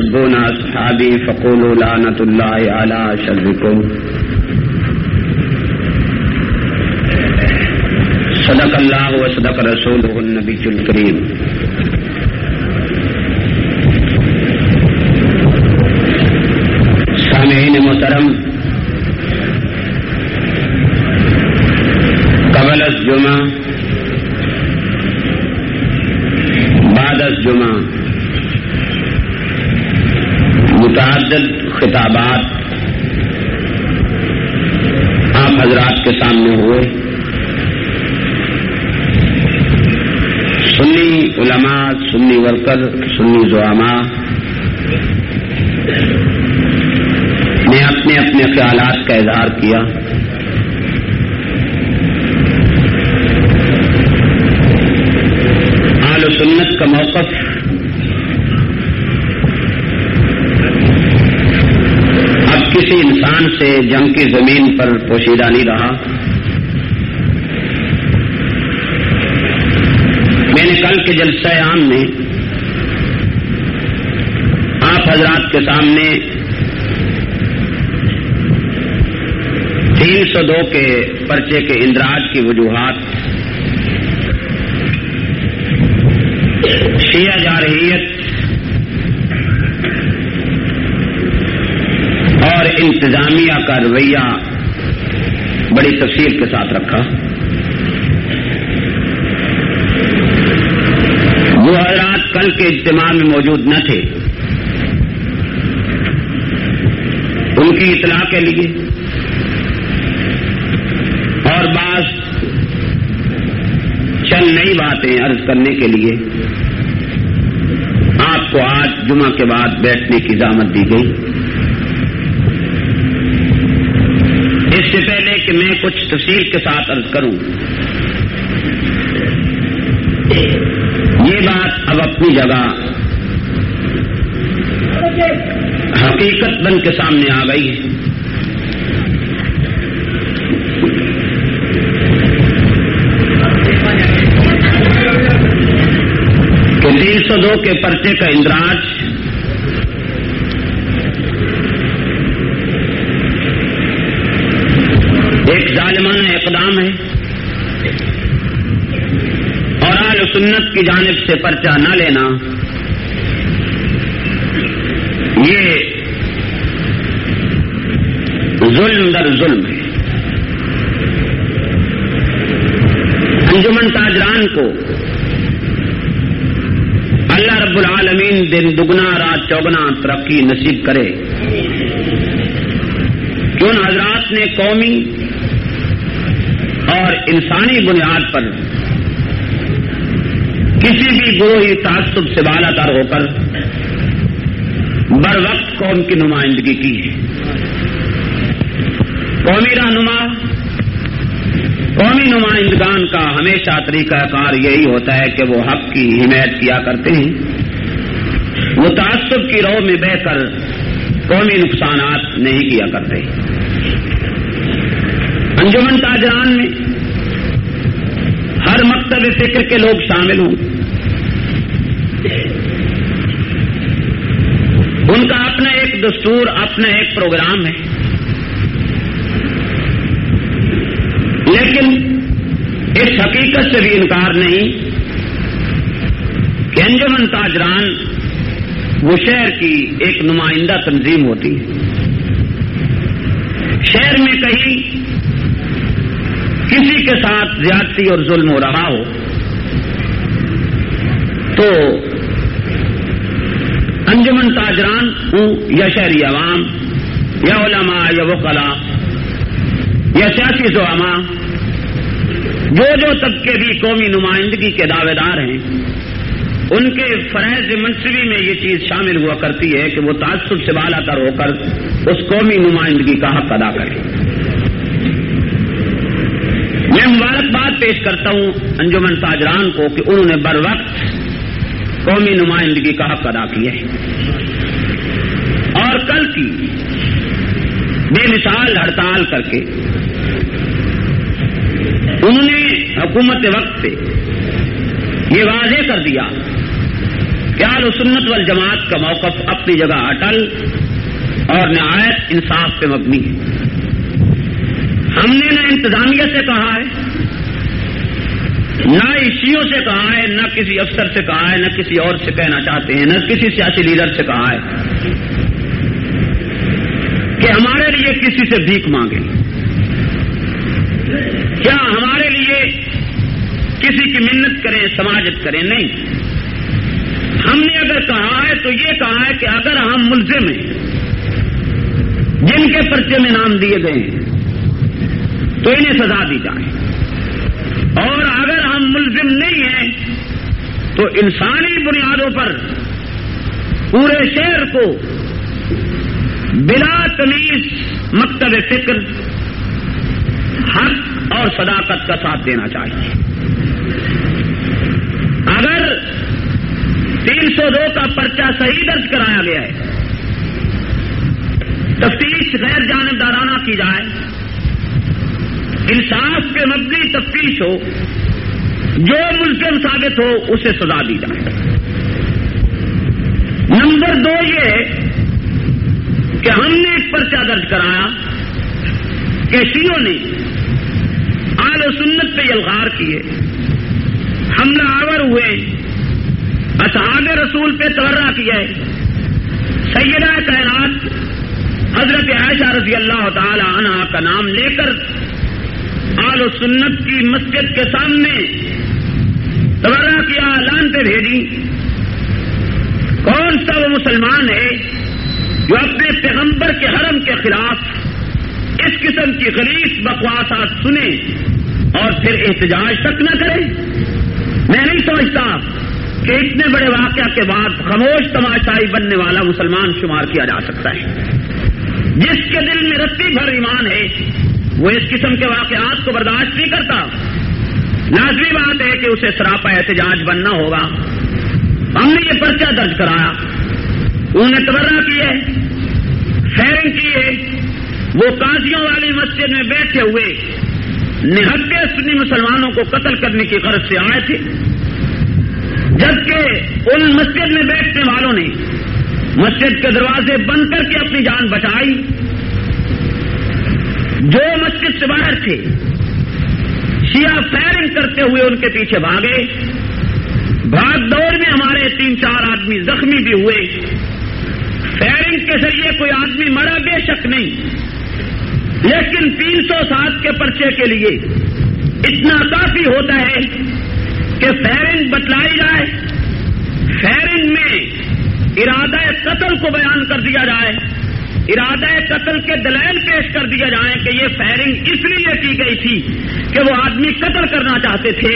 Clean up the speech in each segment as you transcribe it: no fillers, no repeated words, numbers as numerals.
تسبون اصحابی فقولوا لعنۃ اللہ علی شرکم صدق اللہ و صدق رسولہ النبی الکریم. سامعین محترم، قبل الجمعہ بعد الجمعہ متعدد خطابات آپ حضرات کے سامنے ہوئے. سنی علماء، سنی ورکر، سنی زعماء نے اپنے اپنے خیالات کا اظہار کیا. اہل سنت کا موقف اب کسی انسان سے جنگ کی زمین پر پوشیدہ نہیں رہا. میں نے کل کے جلسہ عام میں آپ حضرات کے سامنے 302 کے پرچے کے اندراج کی وجوہات، شیعہ جارحیت اور انتظامیہ کا رویہ بڑی تفصیل کے ساتھ رکھا. وہ حضرات کل کے اجتماع میں موجود نہ تھے، ان کی اطلاع کے لیے اور بعض چند نئی باتیں عرض کرنے کے لیے آپ کو آج جمعہ کے بعد بیٹھنے کی زحمت دی گئی. اس سے پہلے کہ میں کچھ تفصیل کے ساتھ عرض کروں، یہ بات اب اپنی جگہ حقیقت بن کے سامنے آ گئی ہے. کہ 302 کے پرچے کا اندراج ایک ظالمانہ اقدام ہے اور اہل سنت کی جانب سے پرچہ نہ لینا یہ ظلم در ظلم ہے. انجمن تاجران کو اللہ رب العالمین دن دگنا رات چوگنا ترقی نصیب کرے کہ ان حضرات نے قومی اور انسانی بنیاد پر کسی بھی گروہی تعصب سے بالا تر ہو کر بر وقت قوم کی نمائندگی کی ہے. قومی رہنما، قومی نمائندگان کا ہمیشہ طریقہ کار یہی ہوتا ہے کہ وہ حق کی حمایت کیا کرتے ہیں، وہ تعصب کی رو میں بہ کر قومی نقصانات نہیں کیا کرتے. انجمن تاجران میں ہر مکتب فکر کے لوگ شامل ہوں، ان کا اپنا ایک دستور، اپنا ایک پروگرام ہے، لیکن اس حقیقت سے بھی انکار نہیں کہ انجمن تاجران وہ شہر کی ایک نمائندہ تنظیم ہوتی ہے. شہر میں کہیں کسی کے ساتھ زیادتی اور ظلم ہو رہا ہو تو انجمن تاجران ہوں یا شہری عوام یا علماء یا وکلاء یا سیاسی زعماء، جو طبقے بھی قومی نمائندگی کے دعوے دار ہیں، ان کے فرائض منصبی میں یہ چیز شامل ہوا کرتی ہے کہ وہ تعصب سے بالا تر ہو کر اس قومی نمائندگی کا حق ادا کریں. میں مبارکباد پیش کرتا ہوں انجمن تاجران کو کہ انہوں نے بر وقت قومی نمائندگی کا حق ادا کیا ہے اور کل کی بے مثال ہڑتال کر کے انہوں نے حکومت وقت سے یہ واضح کر دیا کہ اہل سنت والجماعت کا موقف اپنی جگہ اٹل اور نہایت انصاف پہ مبنی ہے۔ ہم نے نہ انتظامیہ سے کہا ہے، نہ شیعوں سے کہا ہے، نہ کسی افسر سے کہا ہے، نہ کسی اور سے کہنا چاہتے ہیں، نہ کسی سیاسی لیڈر سے کہا ہے کہ ہمارے لیے کسی سے بھیک مانگے، کیا ہمارے لیے کسی کی منت کریں، سماجت کریں، نہیں۔ ہم نے اگر کہا ہے تو یہ کہا ہے کہ اگر ہم ملزم ہیں جن کے پرچے میں نام دیے گئے ہیں تو انہیں سزا دی جائے، اور اگر ہم ملزم نہیں ہیں تو انسانی بنیادوں پر پورے شہر کو بلا تمیز مکتب فکر، حق اور صداقت کا ساتھ دینا چاہیے۔ اگر 302 کا پرچہ صحیح درج کرایا گیا ہے، تفتیش غیر جانبدارانہ کی جائے، انصاف کے مبنی تفتیش ہو، جو ملزم ثابت ہو اسے سزا دی جائے۔ نمبر 2 یہ ہے کہ ہم نے ایک پرچہ درج کرایا کہ شیعوں نے اہل سنت پہ الغار کیے، حملہ آور ہوئے، اصحاب رسول پہ تورا کیا ہے، سیدہ کائنات حضرت عائشہ رضی اللہ تعالی عنہا کا نام لے کر اہل سنت کی مسجد کے سامنے تورا کیا، اعلان پہ بھیجی۔ کون سا وہ مسلمان ہے جو اپنے پیغمبر کے حرم کے خلاف اس قسم کی غلیظ بکواسات سنے اور پھر احتجاج تک نہ کرے؟ میں نہیں سمجھتا کہ اتنے بڑے واقعہ کے بعد خاموش تماشائی بننے والا مسلمان شمار کیا جا سکتا ہے۔ جس کے دل میں رتی بھر ایمان ہے وہ اس قسم کے واقعات کو برداشت نہیں کرتا۔ لازمی بات ہے کہ اسے سراپا احتجاج بننا ہوگا۔ ہم نے یہ پرچہ درج کرایا، انہوں نے تبرہ کی ہے، فائرنگ کی ہے، وہ قاضیوں والی مسجد میں بیٹھے ہوئے نہتے سنی مسلمانوں کو قتل کرنے کی غرض سے آئے تھے، جبکہ ان مسجد میں بیٹھنے والوں نے مسجد کے دروازے بند کر کے اپنی جان بچائی۔ جو مسجد سے باہر تھے شیعہ فائرنگ کرتے ہوئے ان کے پیچھے بھاگے، بھاگ دوڑ میں ہمارے 3-4 آدمی زخمی بھی ہوئے۔ فائرنگ کے ذریعے کوئی آدمی مرا بے شک نہیں، لیکن 307 کے پرچے کے لیے اتنا کافی ہوتا ہے کہ فائرنگ بتلائی جائے، فائرنگ میں ارادہ قتل کو بیان کر دیا جائے، ارادہ قتل کے دلائل پیش کر دیا جائیں کہ یہ فائرنگ اس لیے کی گئی تھی کہ وہ آدمی قتل کرنا چاہتے تھے۔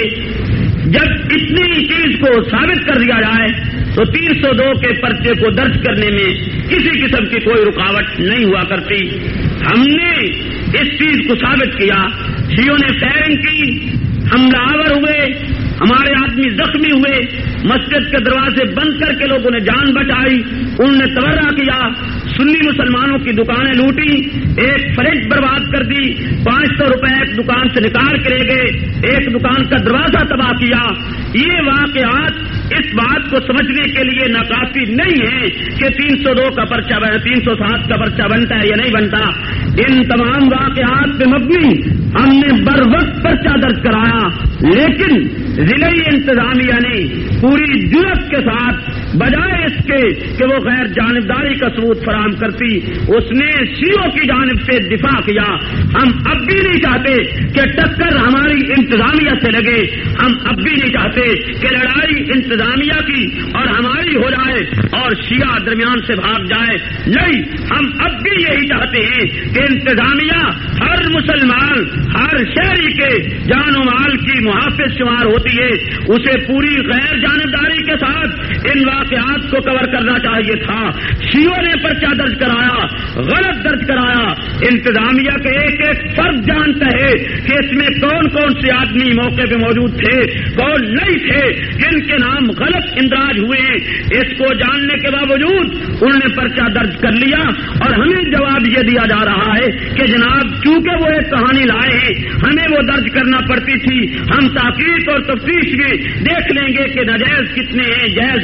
جب اتنی چیز کو ثابت کر دیا جائے تو 302 کے پرچے کو درج کرنے میں کسی قسم کی کوئی رکاوٹ نہیں ہوا کرتی۔ ہم نے اس چیز کو ثابت کیا، شیعوں نے فائرنگ کی، حملہ آور ہوئے، ہمارے آدمی زخمی ہوئے، مسجد کے دروازے بند کر کے لوگوں نے جان بچائی، انہوں نے تبرہ کیا، سنی مسلمانوں کی دکانیں لوٹی، ایک فریج برباد کر دی، 500 روپے ایک دکان سے نکال کے لے گئے، ایک دکان کا دروازہ تباہ کیا۔ یہ واقعات اس بات کو سمجھنے کے لیے ناکافی نہیں ہے کہ 302 کا پرچہ 307 کا پرچہ بنتا ہے یا نہیں بنتا۔ ان تمام واقعات پہ مبنی ہم نے بر وقت پرچہ درج کرایا، لیکن ضلعی انتظامیہ نے پوری جرأت کے ساتھ بجائے اس کے کہ وہ غیر جانبداری کا ثبوت فراہم کرتی، اس نے شیعوں کی جانب سے دفاع کیا۔ ہم اب بھی نہیں چاہتے کہ ٹکر ہماری انتظامیہ سے لگے، ہم اب بھی نہیں چاہتے کہ لڑائی انتظامیہ کی اور ہماری ہو جائے اور شیعہ درمیان سے بھاگ جائے، نہیں، ہم اب بھی یہی چاہتے ہیں کہ انتظامیہ ہر مسلمان، ہر شہری کے جان و مال کی محافظ شمار ہوتی ہے، اسے پوری غیر جانبداری کے ساتھ ان واقعات کو کور کرنا چاہیے تھا۔ شیعوں نے پرچہ درج کرایا، غلط درج کرایا۔ انتظامیہ کے ایک ایک فرد جانتا ہے کہ اس میں کون کون سے آدمی موقع پہ موجود تھے، کون نہیں تھے، جن کے نام غلط اندراج ہوئے ہیں۔ اس کو جاننے کے باوجود انہوں نے پرچہ درج کر لیا اور ہمیں جواب یہ دیا جا رہا ہے کہ جناب چونکہ وہ ایک کہانی لائے ہیں ہمیں وہ درج کرنا پڑتی تھی، ہم تحقیق اور تفتیش میں دیکھ لیں گے کہ ناجائز کتنے ہیں، جائز کتنے ہیں۔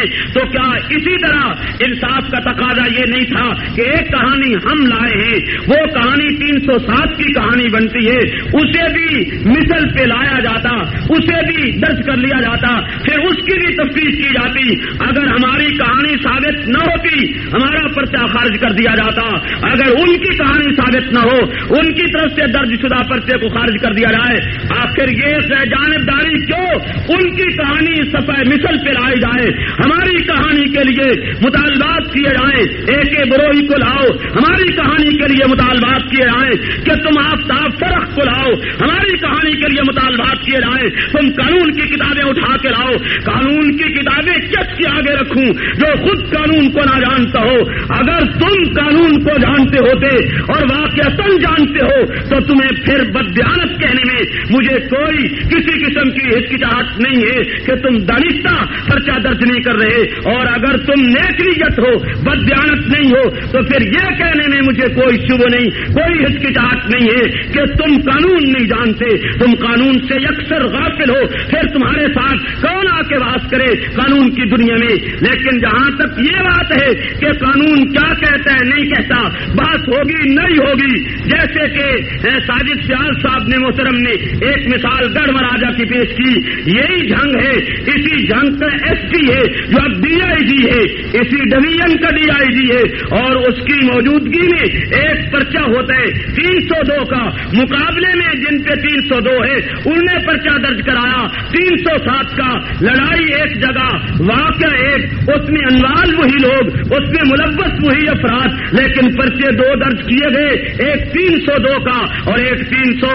ہیں تو کیا اسی طرح انصاف کا تقاضا یہ نہیں تھا کہ ایک کہانی ہم لائے ہیں، وہ کہانی 307 کی کہانی بنتی ہے، اسے بھی مثل پہ لایا جاتا، اسے بھی درج کر لیا جاتا، پھر اس کی بھی تفتیش کی جاتی، اگر ہماری کہانی ثابت نہ ہوتی ہمارا پرچہ خارج کر دیا جاتا، اگر ان کی کہانی ثابت نہ ہو ان کی طرف سے درج شدہ پرچے کو خارج کر دیا جائے، آخر یہ جانبداری کیوں؟ ان کی کہانی صفحہ مثل پہ لائی جائے، ہماری کہانی کے لیے مطالبات کیے جائیں، ایک بروئی کو لاؤ، ہماری کہانی کے لیے مطالبات کیے جائیں کہ تم آفتاب فرق کو لاؤ، ہماری کہانی کے لیے مطالبات کیے جائیں تم قانون کی کتابیں اٹھا کے لاؤ، قانون کی کتابیں کس کے آگے رکھوں جو خود قانون کو نہ جانتا ہو؟ اگر تم قانون کو جانتے ہوتے اور واقعتاً جانتے ہو تو تمہیں پھر بددیانت کہنے میں مجھے کوئی کسی قسم کی ہچکچاہٹ نہیں ہے کہ تم دانستہ پرچہ درج نہیں کر رہے، اور اگر تم نیکریت ہو، بددیانت نہیں ہو تو پھر یہ کہنے میں مجھے کوئی شبہ نہیں، کوئی ہچکچاہٹ نہیں ہے کہ تم قانون نہیں جانتے، تم قانون سے یکسر غافل ہو، پھر تمہارے ساتھ کون آ کے واس کرے قانون کی دنیا میں؟ لیکن جہاں تک یہ بات ہے کہ قانون کیا کہتا ہے نہیں کہتا، بات ہوگی نہیں ہوگی، جیسے کہ ساجد سیال صاحب نے محترم نے ایک مثال گڑھ مہاراجا کی پیش کی، یہی جنگ ہے، اسی جنگ کا ایس پی ہے جو اب ڈی آئی جی ہے، اسی ڈویژن کا ڈی آئی جی ہے، اور اس کی موجودگی میں ایک پرچہ ہوتا ہے 302 کا، مقابلے میں جن پہ 302 ہے انہوں نے پرچہ درج کرایا 307 کا، لڑائی ایک جگہ، واقعہ ایک، اس میں انوال وہی لوگ، اس میں ملوث وہی افراد، لیکن پرچے دو درج کیے گئے، ایک 302 کا اور ایک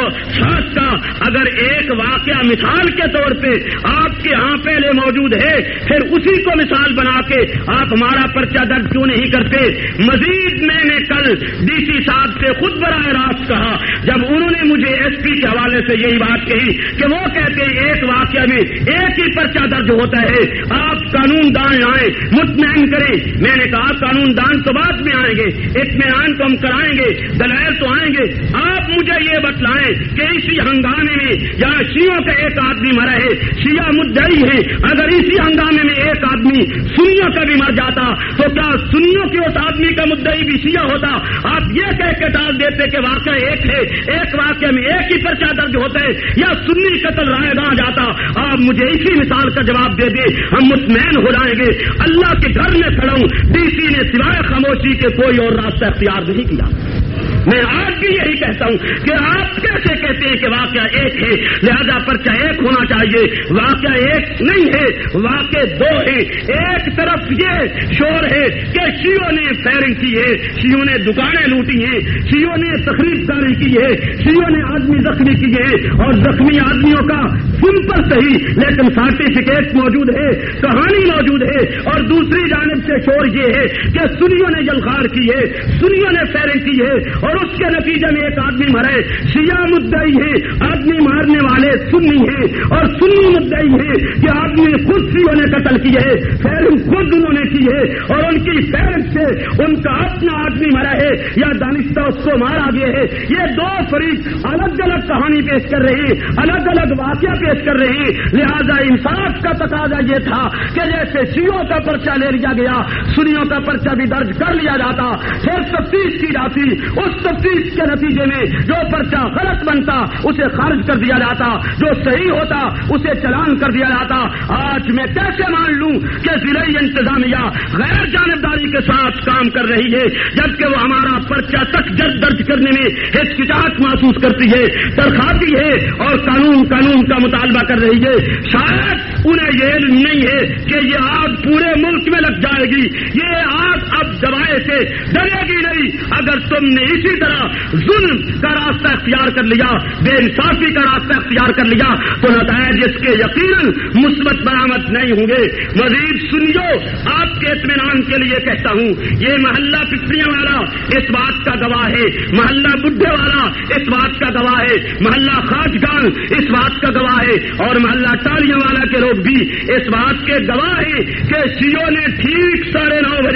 307 کا۔ اگر ایک واقعہ مثال کے طور پہ آپ کے ہاں پہلے موجود ہے پھر اسی کو مثال بنا کے آپ ہمارا پرچہ درج کیوں نہیں کرتے؟ مزید میں نے کل ڈی سی صاحب سے خود براہ راست کہا جب انہوں نے مجھے ایس پی کے حوالے سے یہی بات کہی کہ وہ کہتے ہیں ایک واقعہ میں ایک ہی پرچہ درج ہوتا ہے، آپ قانون دان لائیں، مطمئن کریں۔ میں نے کہا قانون دان تو بعد میں آئیں گے، اطمینان تو ہم کرائیں گے، دلائل تو آئیں گے، آپ مجھے یہ بتلائیں کہ اسی ہنگامے میں یہاں شیعوں کا ایک آدمی مرا ہے، شیعہ مدعی ہے، اگر اسی ہنگامے میں ایک آدمی سنیوں کا بھی مر جاتا تو کیا سنیوں کے اس آدمی کا مدعی بھی شیعہ ہوتا؟ آپ یہ کہہ کے ٹال دیتے کہ واقعہ ایک ہے، ایک واقعہ میں ایک ہی پرچہ درج ہوتا ہے، یا سنی قتل رائے گاہ جاتا؟ آپ مجھے اسی مثال کا جواب دے دیں، ہم مطمئن ہو جائیں گے۔ اللہ کے گھر میں کھڑا ہوں، ڈی سی نے سوائے خاموشی کے کوئی اور راستہ اختیار نہیں کیا۔ میں آج بھی یہی کہتا ہوں کہ آپ کیسے کہتے ہیں کہ واقعہ ایک ہے لہذا پرچہ ایک ہونا چاہیے؟ واقعہ ایک نہیں ہے، واقع دو ہے۔ ایک طرف یہ شور ہے کہ شیعوں نے فائرنگ کی ہے، شیعوں نے دکانیں لوٹی ہیں، شیعوں نے تخریب کاری کی ہے، شیعوں نے آدمی زخمی کیے ہیں، اور زخمی آدمیوں کا سمپل صحیح لیکن سرٹیفکیٹ موجود ہے، کہانی موجود ہے، اور دوسری جانب سے شور یہ ہے کہ سنیوں نے جلخار کی ہے، سنیوں نے فائرنگ کی ہے، اور اس کے نتیجے میں ایک آدمی مرے۔ شیعہ مدعی ہے آدمی مارنے والے سنی ہیں، اور سنی مدعی ہے کہ آدمی خود شیعوں نے قتل کی ہے، فائرنگ خود انہوں نے کی ہے، اور ان کی فائرنگ سے ان کا اپنا آدمی مرا ہے یا دانستہ اس کو مارا گیا ہے۔ یہ دو فریق الگ الگ کہانی پیش کر رہے ہیں، الگ الگ واقعہ پیش کر رہے ہیں، لہذا انصاف کا تقاضا یہ تھا کہ جیسے شیعوں کا پرچہ لے لیا گیا سنیوں کا پرچہ بھی درج کر لیا جاتا، پھر تفتیش کی جاتی، اس تفتیش کے نتیجے میں جو پرچہ غلط بنتا اسے خارج کر دیا جاتا، جو صحیح ہوتا اسے چلان کر دیا جاتا۔ آج میں کیسے مان لوں کہ ضلعی انتظامیہ غیر جانبداری کے ساتھ کام کر رہی ہے جبکہ وہ ہمارا پرچہ تک درج کرنے میں ہچکچاہٹ محسوس کرتی ہے، ترخاتی ہے اور قانون کا مطالبہ کر رہی ہے؟ شاید انہیں یہ علم نہیں ہے کہ یہ آگ پورے ملک میں لگ جائے گی، یہ آگ اب دبائے سے ڈرے گی نہیں۔ اگر تم نے اسی طرح ظلم کا راستہ اختیار کر لیا، بے انصافی کا راستہ اختیار کر لیا تو نتائج اس کے یقیناً مثبت برآمد نہیں ہوں گے۔ مزید سنیو، آپ کے اطمینان کے لیے کہتا ہوں، یہ محلہ پپڑیاں والا اس بات کا گواہ ہے، محلہ بڈھے والا اس بات کا گواہ ہے، محلہ خاجگان اس بات کا گواہ ہے، اور محلہ ٹالیاں والا کے لوگ بھی اس بات کے گواہ ہیں کہ شیعوں نے ٹھیک 9:30 بجے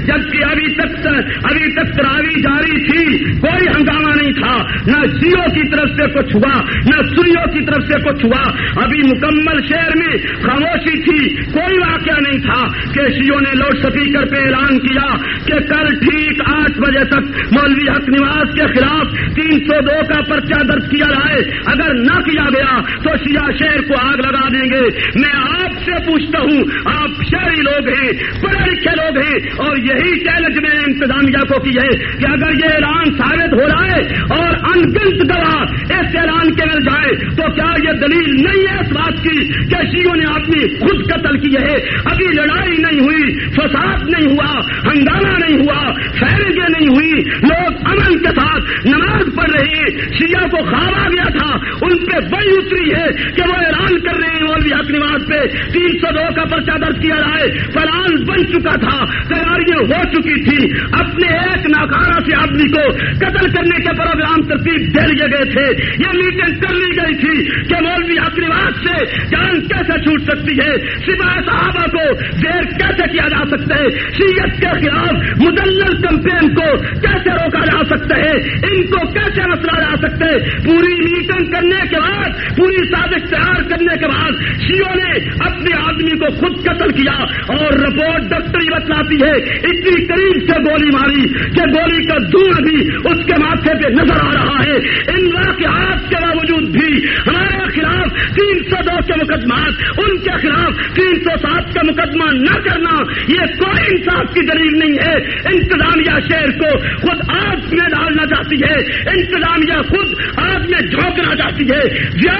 جبکہ ابھی تک تراویح جاری تھی، کوئی ہنگامہ نہیں تھا، نہ شیعوں کی طرف سے کچھ ہوا نہ سنیوں کی طرف سے کچھ ہوا، ابھی مکمل شہر میں خاموشی تھی، کوئی واقعہ نہیں تھا کہ شیعوں نے لاؤڈ اسپیکر پہ اعلان کیا کہ کل ٹھیک 8 بجے تک مولوی حق نواز کے خلاف 302 کا پرچہ درج کیا جائے، اگر نہ کیا گیا تو شیعہ شہر کو آگ لگا دیں گے۔ میں آپ سے پوچھتا ہوں، آپ شہری لوگ ہیں، پڑھے لکھے لوگ ہیں، اور یہی چیلنج میں انتظامیہ کو کی ہے کہ اگر یہ اعلان ثابت ہو رہا ہے اور ان گنت گواہ اس اعلان کے مل جائے تو کیا یہ دلیل نہیں ہے اس بات کی کہ شیعوں نے آدمی خود قتل کیے ہے؟ ابھی لڑائی نہیں ہوئی، فساد نہیں ہوا، ہنگامہ نہیں ہوا، فیرنگیں نہیں ہوئی، لوگ امن کے ساتھ نماز پڑھ رہے ہیں، شیعہ کو خواب آ گیا تھا، ان پہ وہی اتری ہے کہ وہ اعلان کر رہے ہیں مولوی حق نواز پہ 302 کا پرچہ درج کیا جائے، پلان بن چکا تھا، تیاریاں ہو چکی تھی، اپنے ایک ناکارہ سے آدمی کو قتل کرنے کے پروگرام ترتیب دے لیے گئے تھے، یہ میٹنگ کر لی گئی تھی کہ مولوی حق نواز سے جان کیسے چھوٹ سکتی ہے، سپاہ صحابہ کو زیر کیسے کیا جا سکتا ہے، شیعت کے خلاف مدلل کمپین کو کیسے روکا جا سکتا ہے، ان کو کیسے مسئلہ جا سکتا ہے۔ پوری میٹنگ کرنے کے بعد، پوری سازش تیار کرنے کے بعد شیعوں نے اپنے آدمی کو خود قتل کیا، اور رپورٹ ڈاکٹری بتلاتی ہے اتنی قریب سے گولی ماری کہ گولی کا دھواں بھی اس کے ماتھے پہ نظر آ رہا ہے۔ ان واقعات کے باوجود بھی ہمارے خلاف 302 کے مقدمات، ان کے خلاف 307 کا مقدمہ نہ کرنا، یہ کوئی انصاف کی دلیل نہیں ہے۔ انتظامیہ شہر کو خود آگ میں ڈالنا چاہتی ہے، انتظامیہ خود آگ میں جھونکنا چاہتی ہے۔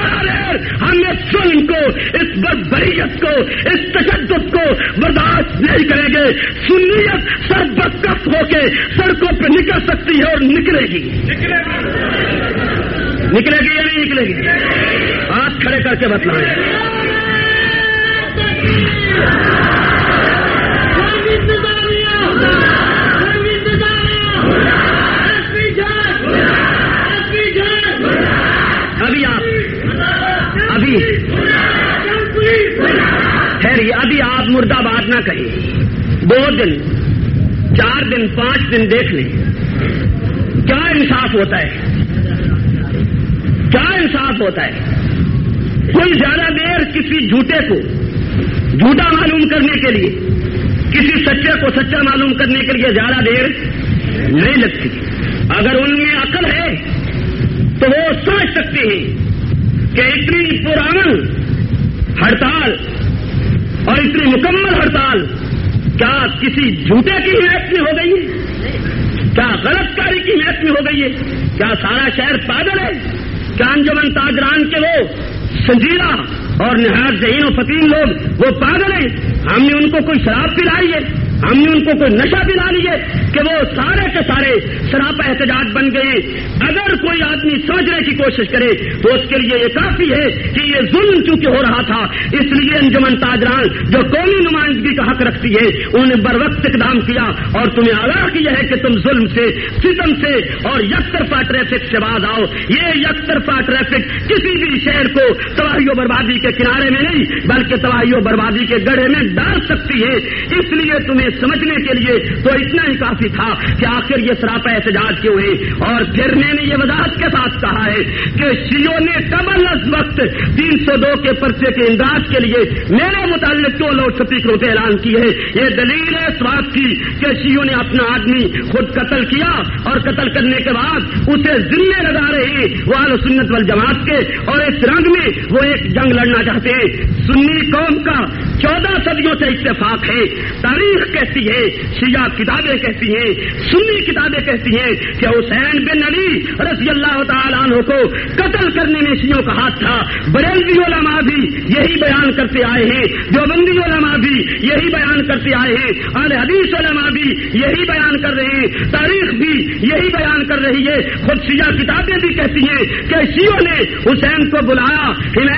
ہم اس ظلم کو، اس بدبریت کو، اس تشدد کو برداشت نہیں کریں گے۔ سنیت سر برکف ہو کے سڑکوں پہ نکل سکتی ہے اور نکلے گی یا نہیں نکلے گی؟ ہاتھ کھڑے کر کے بتلائیں۔ ابھی آپ مردہ باد نہ کہیں، 2 دن 4 دن 5 دن دیکھ لیں، کیا انصاف ہوتا ہے، کیا انصاف ہوتا ہے۔ کوئی زیادہ دیر کسی جھوٹے کو جھوٹا معلوم کرنے کے لیے، کسی سچے کو سچا معلوم کرنے کے لیے زیادہ دیر نہیں لگتی۔ اگر ان میں عقل ہے تو وہ سمجھ سکتے ہیں کہ اتنی پرامن ہڑتال اور اتنی مکمل ہڑتال کیا کسی جھوٹے کی حمایت میں ہو گئی ہے؟ کیا غلط کاری کی حمایت میں ہو گئی ہے؟ کیا سارا شہر پاگل ہے؟ کیا انجمن تاجران کے وہ سنجیدہ اور نہایت ذہین و فطین لوگ وہ پاگل ہیں؟ ہم نے ان کو کوئی شراب پلائی ہے؟ ہم نے ان کو کوئی نشہ پلا لی ہے کہ وہ سارے کے سارے سراپا احتجاج بن گئے؟ اگر کوئی آدمی سمجھنے کی کوشش کرے تو اس کے لیے یہ کافی ہے کہ یہ ظلم چونکہ ہو رہا تھا، اس لیے انجمن تاجران جو قومی نمائندگی کا حق رکھتی ہے انہوں نے بر وقت اقدام کیا اور تمہیں آگاہ کیا ہے کہ تم ظلم سے، ستم سے اور یک طرفہ ٹریفک سے باز آؤ۔ یہ یک طرفہ ٹریفک کسی بھی شہر کو تباہی و بربادی کے کنارے میں نہیں بلکہ تباہی و بربادی کے گڑھے میں ڈال سکتی ہے۔ اس لیے تمہیں سمجھنے کے لیے تو اتنا ہی کافی تھا کہ آخر یہ سراپا احتجاج کیوں ہے۔ اور پھر میں نے یہ وضاحت کے ساتھ کہا ہے کہ شیعوں نے قبل از وقت 302 کے پرچے کے امداد کے لیے میرے متعلق کیوں لاؤڈ اسپیکروں پہ اعلان کی ہے۔ یہ دلیل ہے اس بات کی کہ شیعوں نے اپنا آدمی خود قتل کیا اور قتل کرنے کے بعد اسے ذمے لگا رہے وہ اہل سنت والجماعت کے، اور اس رنگ میں وہ ایک جنگ لڑنا چاہتے ہیں۔ سنی قوم کا 14 صدیوں سے اتفاق ہے، تاریخ کہتی ہے، شیعہ کتابیں کہتی ہیں، سنی کتابیں کہتی ہیں کہ حسین بن علی رضی اللہ تعالیٰ عنہ کو قتل کرنے میں شیعوں کا ہاتھ تھا۔ بریلوی علماء بھی یہی بیان کرتے آئے ہیں، دیوبندی علماء بھی یہی بیان کرتے آئے ہیں، اہل حدیث علماء بھی یہی بیان کر رہے ہیں، تاریخ بھی یہی بیان کر رہی ہے، خود شیعہ کتابیں بھی کہتی ہیں کہ شیعوں نے حسین کو بلایا، حمایت کا اعلان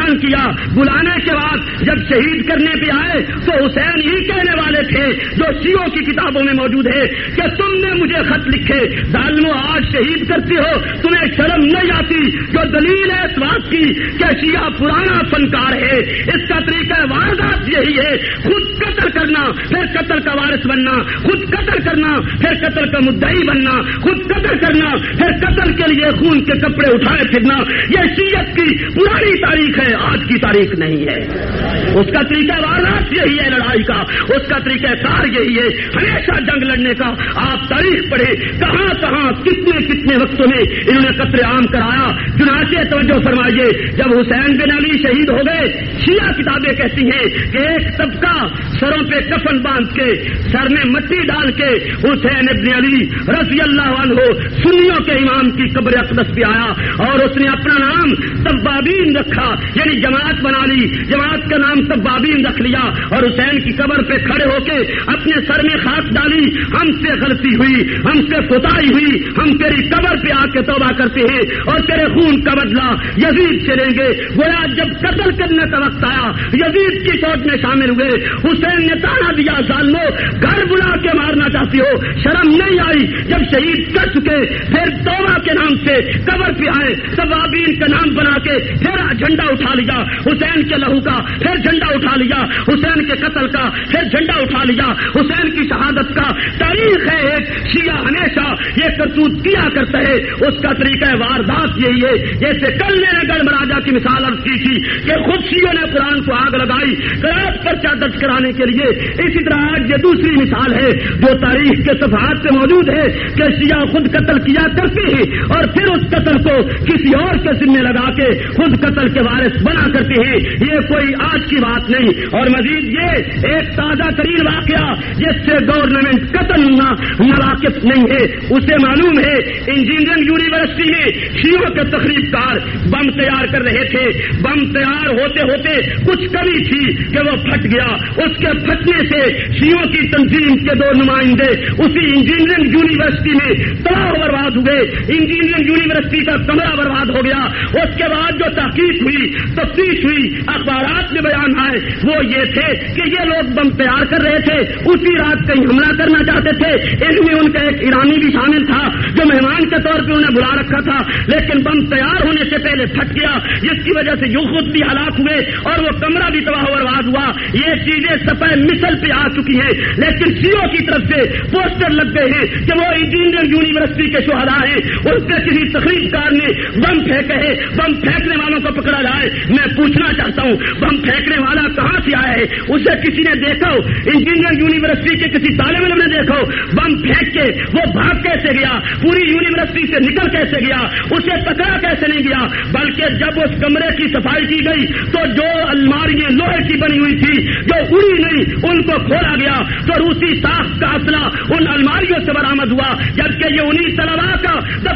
اعلان کیا، بلانے کے بعد جب شہید کرنے پہ آئے تو حسین ہی کہنے والے تھے جو شیعوں کی کتابوں میں موجود ہے کہ تم نے مجھے خط لکھے، ظالمو آج شہید کرتے ہو، تمہیں شرم نہیں آتی؟ جو دلیل ہے اس بات کی کہ شیعہ پرانا فنکار ہے، اس کا طریقہ واردات یہی ہے، خود قتل کرنا پھر قتل کا وارث بننا، خود قتل کرنا پھر قتل کا مدعی بننا، خود قتل کرنا پھر قتل کے لیے خون کے کپڑے اٹھائے پھرنا، یہ شیعت کی پرانی تاریخ ہے، آج کی تاریخ نہیں ہے۔ اس کا طریقہ واردات یہی ہے، لڑائی کا اس کا طریقہ کار یہی ہے، ہمیشہ جنگ لڑنے کا۔ آپ تاریخ پڑھیں، کہاں کہاں کتنے کتنے وقتوں میں انہوں نے قتل عام کرایا۔ چنانچہ توجہ فرمائیے، جب حسین بن علی شہید ہو گئے، شیعہ کتابیں کہتی ہیں کہ ایک طبقہ سروں پہ کفن باندھ کے سر میں مٹی ڈال کے حسین ابن علی رضی اللہ عنہ سنیوں کے امام کی قبر اقدس پہ آیا اور اس نے اپنا نام تبابین رکھا، یعنی جماعت بنا لی، جماعت کا نام تبابین رکھ لیا اور حسین کی قبر پہ کھڑے ہو کے اپنے سر میں خاک ڈالی، ہم سے غلطی ہوئی، ہم سے کوتاہی ہوئی، ہم تیری قبر پہ آ کے توبہ کرتے ہیں اور تیرے خون کا بدلہ یزید چلیں گے۔ گویا جب قتل کرنے کا وقت آیا، یزید کی فوج میں شامل ہوئے، حسین نے تانا دیا، ظالمو گھر بلا کے مارنا چاہتی ہو، شرم نہیں آئی؟ جب شہید کر چکے پھر توبہ کے نام سے قبر پہ آئے، تبابین کا نام بنا کے پھر جھنڈا اٹھا لیا، حسین کے لہو کا پھر جھنڈا اٹھا لیا، حسین کے قتل کا پھر جھنڈا اٹھا لیا، حسین کی شہادت کا تاریخ ہے ایک۔ شیعہ ہمیشہ یہ کرتوت کیا کرتا ہے، اس کا طریقہ واردات یہی ہے۔ جیسے کل میں نے گڑھ مہاراجا کی مثال عرض کی تھی کہ خود شیعوں نے قرآن کو آگ لگائی قرآن پرچہ درج کرانے کے لیے، اسی طرح آج یہ دوسری مثال ہے جو تاریخ کے صفحات سے موجود ہے کہ شیعہ خود قتل کیا کرتے ہیں اور پھر اس قتل کو کسی اور کے ذمہ لگا کے خود قتل کے وارث بنا کرتے ہیں۔ یہ کوئی آج کی بات نہیں، اور مزید یہ ایک تازہ ترین واقعہ جس سے گورنمنٹ قتل ناواقف نہیں ہے۔ اسے معلوم ہے انجینئرنگ یونیورسٹی میں شیعوں کے تخریب کار بم تیار کر رہے تھے، بم تیار ہوتے ہوتے کچھ کمی تھی کہ وہ پھٹ گیا، اس کے پھٹنے سے شیعوں کی تنظیم کے دو نمائندے اسی انجینئرنگ یونیورسٹی میں تباہ و برباد ہوئے، انجینئرنگ یونیورسٹی کا کمرہ برباد ہو گیا۔ اس کے بعد جو تحقیق ہوئی، تفتیش ہوئی، اخبارات میں بیان آئے وہ یہ تھے کہ یہ لوگ بم تیار کر رہے تھے، اسی رات کہیں حملہ کرنا چاہتے تھے، ان میں ان کا ایک ایرانی بھی شامل تھا جو مہمان کے طور پہ انہیں بلا رکھا تھا، لیکن بم تیار ہونے سے پہلے پھٹ گیا، جس کی وجہ سے یہ خود بھی ہلاک ہوئے اور وہ کمرہ بھی تباہ و برباد ہوا۔ یہ چیزیں سفید مثل پہ آ چکی ہیں، لیکن شیعوں کی طرف سے پوسٹر لگ گئے ہیں کہ وہ انجینئرنگ یونیورسٹی کے شہداء ہیں، ان پہ کسی تقریب کار نے بم پھینکے ہے، بم پھینکنے والوں کو پکڑا جائے۔ میں پوچھنا چاہتا ہوں بم پھینکنے والا کہاں سے آیا ہے؟ اسے کسی نے دیکھا ہو؟ انجینئرنگ یونیورسٹی کے کسی طالب علم نے دیکھا ہو بم پھینک کے وہ بھاگ کیسے گیا؟ پوری یونیورسٹی سے نکل کیسے گیا؟ اسے پکڑا کیسے نہیں گیا؟ بلکہ جب اس کمرے کی صفائی کی گئی تو جو الماریاں لوہے کی بنی ہوئی تھی جو اڑی نہیں ان کو کھولا گیا تو روسی ساخت کا اسلحہ ان الماریوں سے برآمد ہوا، جبکہ یہ انہی طلباء کا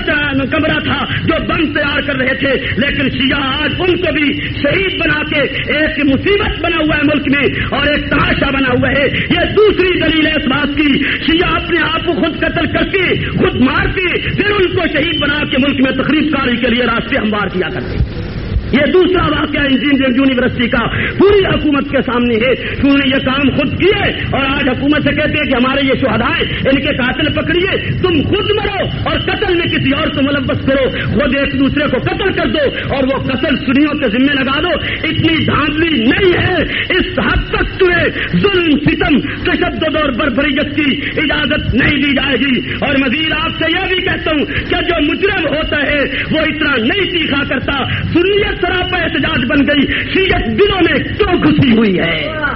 کمرہ تھا جو بم تیار کر رہے تھے۔ لیکن شیعہ آج ان کو بھی شہید بنا کے ایک مصیبت بنا ہوا ہے ملک میں اور ایک تماشا بنا ہوا ہے۔ یہ دوسری دلیل ہے اس بات کی، شیعہ اپنے آپ کو خود قتل کرتے، خود مارتے، پھر ان کو شہید بنا کے ملک میں تقریب کاری کے لیے راستے ہموار کیا کرتے۔ یہ دوسرا واقعہ انجینئرنگ یونیورسٹی کا پوری حکومت کے سامنے ہے، انہوں نے یہ کام خود کیے اور آج حکومت سے کہتے ہیں کہ ہمارے یہ شہداء ہیں، ان کے قاتل پکڑیے، تم خود مرو اور قتل میں کسی اور کو ملوث کرو، خود ایک دوسرے کو قتل کر دو اور وہ قتل سنیوں کے ذمہ لگا دو۔ اتنی دھاندلی نہیں ہے، اس حد تک تمہیں ظلم، ستم، تشدد اور بربریت کی اجازت نہیں دی جائے گی۔ اور مزید آپ سے یہ بھی کہتا ہوں کہ جو مجرم ہوتا ہے وہ اتنا نہیں سیکھا کرتا۔ سنیت سراپا احتجاج بن گئی، شیعت دلوں میں کیوں گھسی ہوئی ہے؟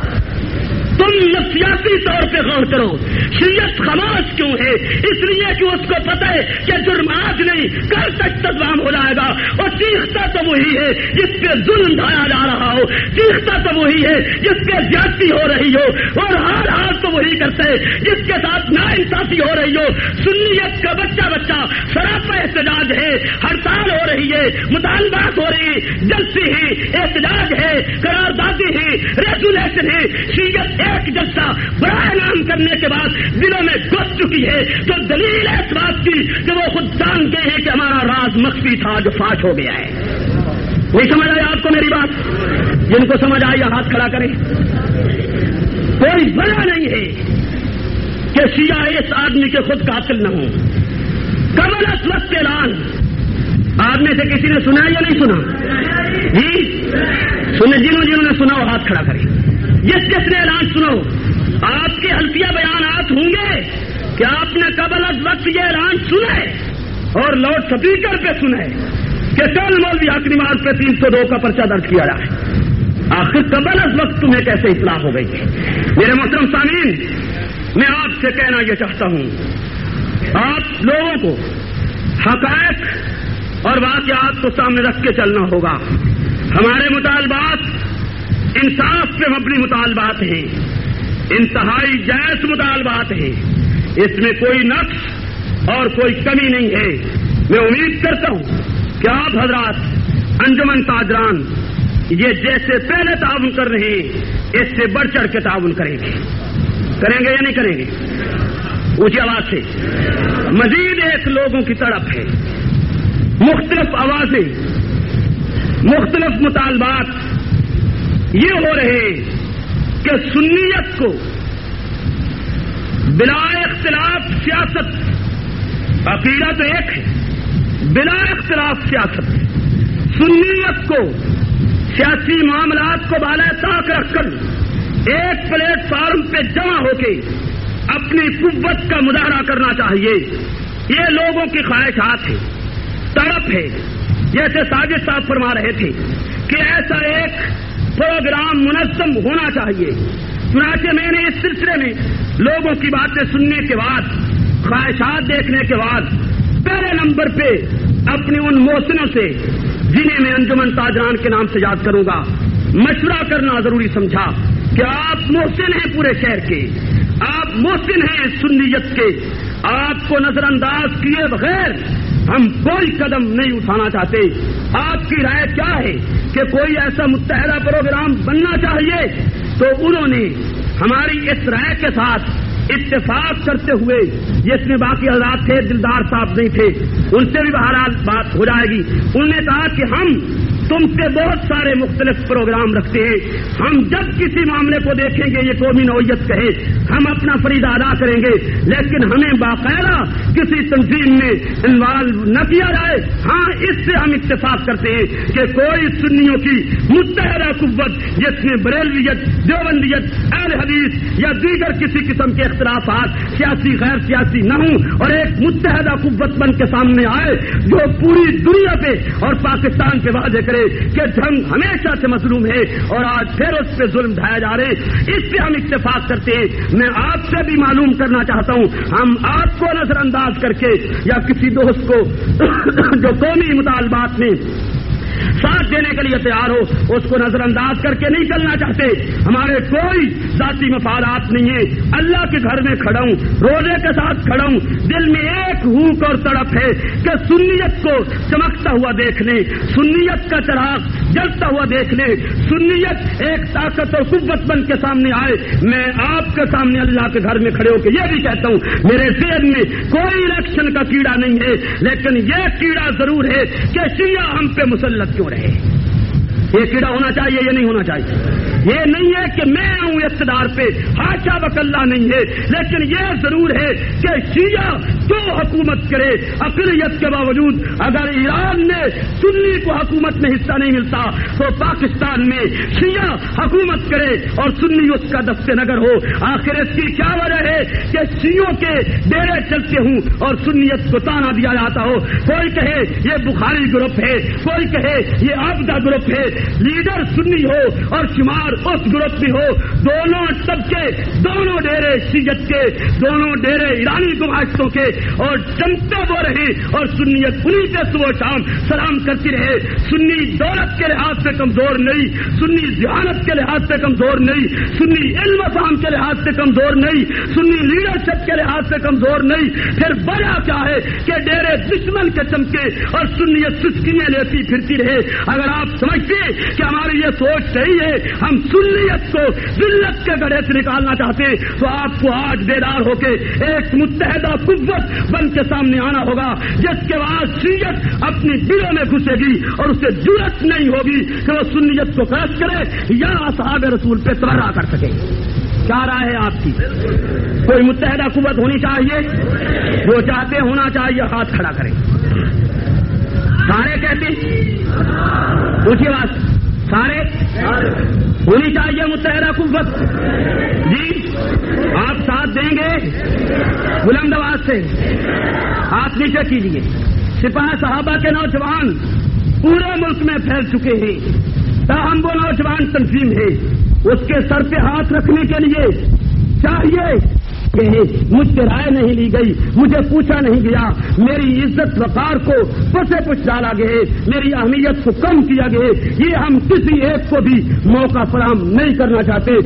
تم نفسیاتی طور پہ غور کرو، شیعت خاموش کیوں ہے؟ اس لیے کہ اس کو پتہ ہے کہ جرم آج نہیں کل تک تدوام ہو جائے گا، اور چیختا تو وہی ہے جس پہ ظلم ڈھایا جا رہا ہو، چیختا تو وہی ہے جس پہ زیادتی ہو رہی ہو، اور ہر حال تو وہی کرتا ہے جس کے ساتھ ناانصافی ہو رہی ہو۔ سنیت کا بچہ بچہ سراپا احتجاج ہے، ہڑتال ہو رہی ہے، مطالبات ہو رہی ہے، جلسے ہیں، احتجاج ہے، قراردادیں ہیں، ریزولیشن ہے۔ شیعت ایک جلسہ برائے نام کرنے کے بعد دلوں میں گھس چکی ہے، جو دلیل ہے اس بات کی کہ وہ خود جانتے ہیں کہ ہمارا راز مخفی تھا جو فاش ہو گیا ہے۔ نہیں سمجھ آئی آپ کو میری بات؟ جن کو سمجھ آئی ہاتھ کھڑا کریں. کوئی وجہ نہیں ہے کہ شیعہ اس آدمی کے خود قاتل نہ ہوں. قبل اس وقت اعلان آپ میں سے کسی نے سنا یا نہیں سنا؟ جی سنے. جنہوں نے سنا وہ ہاتھ کھڑا کریں. جس نے اعلان سنو آپ کے حلفیہ بیانات ہوں گے کہ آپ نے قبل از وقت یہ اعلان سنا ہے اور لاؤڈ اسپیکر پہ سنا ہے کہ کل مولوی حق نواز پہ 302 کا پرچہ درج کیا جائے. آخر قبل از وقت تمہیں کیسے اطلاع ہو گئی؟ میرے محترم سامعین، میں آپ سے کہنا یہ چاہتا ہوں آپ لوگوں کو حقائق اور واقعات کو سامنے رکھ کے چلنا ہوگا. ہمارے مطالبات انصاف پہ مبنی مطالبات ہیں، انتہائی جائز مطالبات ہیں. اس میں کوئی نقص اور کوئی کمی نہیں ہے. میں امید کرتا ہوں کہ آپ حضرات انجمن تاجران یہ جیسے پہلے تعاون کر رہے ہیں اس سے بڑھ چڑھ کے تعاون کریں گے یا نہیں کریں گے؟ اونچی آواز سے. مزید ایک لوگوں کی طرف ہے، مختلف آوازیں، مختلف مطالبات یہ ہو رہے ہیں کہ سنیت کو بلا اختلاف سیاست، عقیدہ تو ایک ہے، بلا اختلاف سیاست، سنیت کو سیاسی معاملات کو بالائے طاق رکھ کر ایک پلیٹ فارم پہ جمع ہو کے اپنی قوت کا مظاہرہ کرنا چاہیے. یہ لوگوں کی خواہشات ہیں، طرف ہے. جیسے ساجد صاحب فرما رہے تھے کہ ایسا ایک پروگرام منظم ہونا چاہیے. چنانچہ میں نے اس سلسلے میں لوگوں کی باتیں سننے کے بعد، خواہشات دیکھنے کے بعد پہلے نمبر پہ اپنے ان محسنوں سے جنہیں میں انجمن تاجران کے نام سے یاد کروں گا مشورہ کرنا ضروری سمجھا کہ آپ محسن ہیں پورے شہر کے، آپ محسن ہیں سنیت کے. آپ کو نظر انداز کیے بغیر ہم کوئی قدم نہیں اٹھانا چاہتے. آپ کی رائے کیا ہے کہ کوئی ایسا متحدہ پروگرام بننا چاہیے؟ تو انہوں نے ہماری اس رائے کے ساتھ اتفاق کرتے ہوئے، جس میں باقی حضرات تھے، دلدار صاحب نہیں تھے، ان سے بھی بہرحال بات ہو جائے گی. انہوں نے کہا کہ ہم تم سے بہت سارے مختلف پروگرام رکھتے ہیں، ہم جب کسی معاملے کو دیکھیں گے یہ قومی نوعیت کہے ہم اپنا فریضہ ادا کریں گے، لیکن ہمیں باقاعدہ کسی تنظیم میں انوالو نہ کیا جائے. ہاں اس سے ہم اتفاق کرتے ہیں کہ کوئی سنیوں کی متحدہ قوت جس میں بریلویت، دیوبندیت، اہل حدیث یا دیگر کسی قسم کے اختلافات سیاسی غیر سیاسی نہ ہوں اور ایک متحدہ قوت بن کے سامنے آئے جو پوری دنیا پہ اور پاکستان پہ واضح کرے کہ جنگ ہمیشہ سے مظلوم ہے اور آج پھر اس پہ ظلم ڈھائے جا رہے. اس سے ہم اتفاق کرتے ہیں. میں آپ سے بھی معلوم کرنا چاہتا ہوں، ہم آپ کو نظر انداز کر کے یا کسی دوست کو جو قومی مطالبات میں ساتھ دینے کے لیے تیار ہو اس کو نظر انداز کر کے نہیں چلنا چاہتے. ہمارے کوئی ذاتی مفادات نہیں ہے. اللہ کے گھر میں کھڑا ہوں، روزے کے ساتھ کھڑا ہوں، دل میں ایک ہوک اور تڑپ ہے کہ سنیت کو چمکتا ہوا دیکھنے، سنیت کا چراغ جلتا ہوا دیکھنے، سنیت ایک طاقت اور قوت بن کے سامنے آئے. میں آپ کے سامنے اللہ کے گھر میں کھڑے ہو کے یہ بھی کہتا ہوں میرے ذہن میں کوئی الیکشن کا کیڑا نہیں ہے، لیکن یہ کیڑا ضرور ہے کہ شیعہ ہم پہ مسلط کیوں رہے. یہ کیڑا ہونا چاہیے، یہ نہیں ہونا چاہیے. یہ نہیں ہے کہ میں ہوں اقتدار پہ، حاشا وکلا نہیں ہے، لیکن یہ ضرور ہے کہ شیعہ جو حکومت کرے اقلیت کے باوجود، اگر ایران نے سنی کو حکومت میں حصہ نہیں ملتا تو پاکستان میں شیعہ حکومت کرے اور سنی اس کا دست نگر ہو. آخر اس کی کیا وجہ ہے کہ شیعوں کے ڈیرے چلتے ہوں اور سنیت کو تانا دیا جاتا ہو؟ کوئی کہے یہ بخاری گروپ ہے، کوئی کہے یہ آبدہ گروپ ہے. لیڈر سنی ہو اور شمار اس گروپ بھی ہو، دونوں طبقے، دونوں ڈیرے شیعت کے، دونوں ڈیرے ایرانی گماشتوں کے، اور چمکتے وہ رہے اور سنیت انہی پہ صبح شام سلام کرتی رہے. سنی دولت کے لحاظ سے کمزور نہیں، سنی ذہانت کے لحاظ سے کمزور نہیں، سنی علم فہم کے لحاظ سے کمزور نہیں، سنی لیڈرشپ کے لحاظ سے کمزور نہیں. پھر وجہ کیا ہے کہ ڈیرے دشمن کے چمکے اور سنیت سسکیاں لیتی پھرتی رہے. اگر آپ سمجھتے کہ ہماری یہ سوچ صحیح ہے، ہم سنیت کو ذلت کے گڑھے سے نکالنا چاہتے ہیں، تو آپ کو آج بیدار ہو کے ایک متحدہ قوت بن کے سامنے آنا ہوگا، جس کے بعد شیعت اپنی دلوں میں گھسے گی اور اسے جرأت نہیں ہوگی کہ وہ سنیت کو قید کرے یا اصحاب رسول پہ تبرہ کر سکے۔ کیا رائے ہے آپ کی؟ کوئی متحدہ قوت ہونی چاہیے، جو چاہتے ہونا چاہیے ہاتھ کھڑا کریں۔ سارے کہتے اونچی بات، سارے ہونی چاہیے متحدہ قوت؟ جی آپ ساتھ دیں گے؟ بلند آواز سے ہاتھ نیچے کیجیے۔ سپاہ صحابہ کے نوجوان پورے ملک میں پھیل چکے ہیں، تاہم وہ نوجوان تنظیم ہے، اس کے سر پہ ہاتھ رکھنے کے لیے چاہیے کہ مجھ سے رائے نہیں لی گئی، مجھے پوچھا نہیں گیا، میری عزت وقار کو پسے پچھ ڈالا گئے، میری اہمیت کو کم کیا گئے، یہ ہم کسی ایک کو بھی موقع فراہم نہیں کرنا چاہتے۔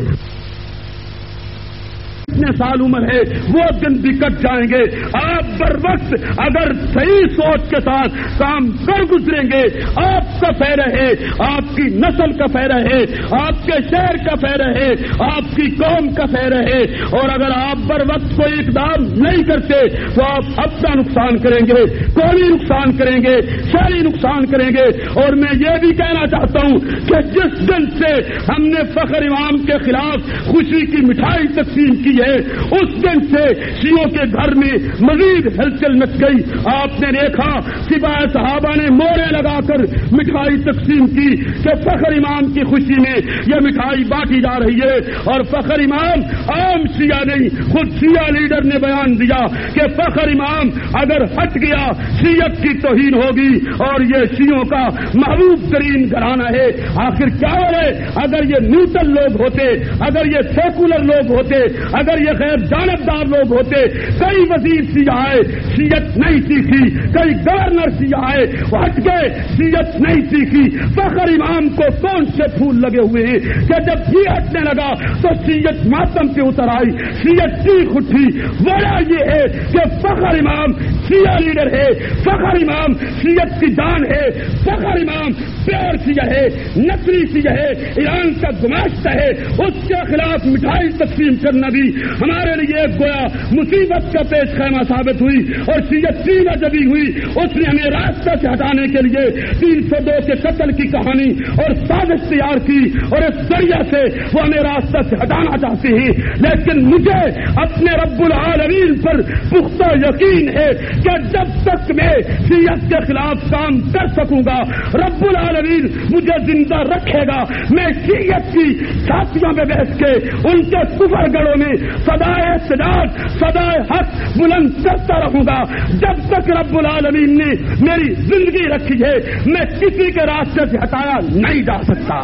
اتنے سال عمر ہے، وہ دن بھی کٹ جائیں گے۔ آپ بر وقت اگر صحیح سوچ کے ساتھ کام کر گزریں گے، آپ کا فائدہ ہے، آپ کی نسل کا فائدہ ہے، آپ کے شہر کا فائدہ ہے، آپ کی قوم کا فائدہ ہے، اور اگر آپ بر وقت کوئی اقدام نہیں کرتے تو آپ اپنا نقصان کریں گے، قومی نقصان کریں گے، شہری نقصان کریں گے۔ اور میں یہ بھی کہنا چاہتا ہوں کہ جس دن سے ہم نے فخر امام کے خلاف خوشی کی مٹھائی تقسیم کی ہے، اس دن سے شیعوں کے گھر میں مزید ہلچل مچ گئی۔ آپ نے دیکھا سپاہ صحابہ نے مورے لگا کر مٹھائی تقسیم کی کہ فخر امام کی خوشی میں یہ مٹھائی بانٹی جا رہی ہے، اور فخر امام عام شیعہ نہیں، خود شیعہ لیڈر نے بیان دیا کہ فخر امام اگر ہٹ گیا شیعت کی توہین ہوگی، اور یہ شیعوں کا محبوب ترین گھرانہ ہے۔ آخر کیا ہے؟ اگر یہ نیوٹرل لوگ ہوتے، اگر یہ سیکولر لوگ ہوتے، اگر یہ غیر جانبدار لوگ ہوتے، کئی وزیر سیاہ آئے شیعت نہیں سیکھی، کئی گورنر سیاہ آئے وہ ہٹ گئے شیعت نہیں سیکھی۔ فخر امام کو کون سے پھول لگے ہوئے ہیں کہ جب یہ ہٹنے لگا تو شیعت ماتم پہ اتر آئی، شیعت چیخ اٹھی۔ وجہ یہ ہے کہ فخر امام شیعہ لیڈر ہے، فخر امام شیعت کی جان ہے، فخر امام پیور شیعہ ہے، نصری شیعہ ہے، ایران کا گماشتہ ہے۔ اس کے خلاف مٹھائی تقسیم کرنا بھی ہمارے لیے گویا مصیبت کا پیش خیمہ ثابت ہوئی، اور شیعت سینا جبی ہوئی۔ اس نے ہمیں راستہ سے ہٹانے کے لیے 302 کے قتل کی کہانی اور سازش تیار کی، اور اس ذریعے سے وہ ہمیں راستہ سے ہٹانا چاہتے ہیں۔ لیکن مجھے اپنے رب العالمین پر پختہ یقین ہے کہ جب تک میں شیعت کے خلاف کام کر سکوں گا، رب العالمین مجھے زندہ رکھے گا۔ میں شیعت کی چھاتیوں میں بیٹھ کے ان کے کفر گڑوں میں صدائے استداد، صدائے حق بلند کرتا رہوں گا۔ جب تک رب العالمین نے میری زندگی رکھی ہے، میں کسی کے راستے سے ہٹایا نہیں جا سکتا۔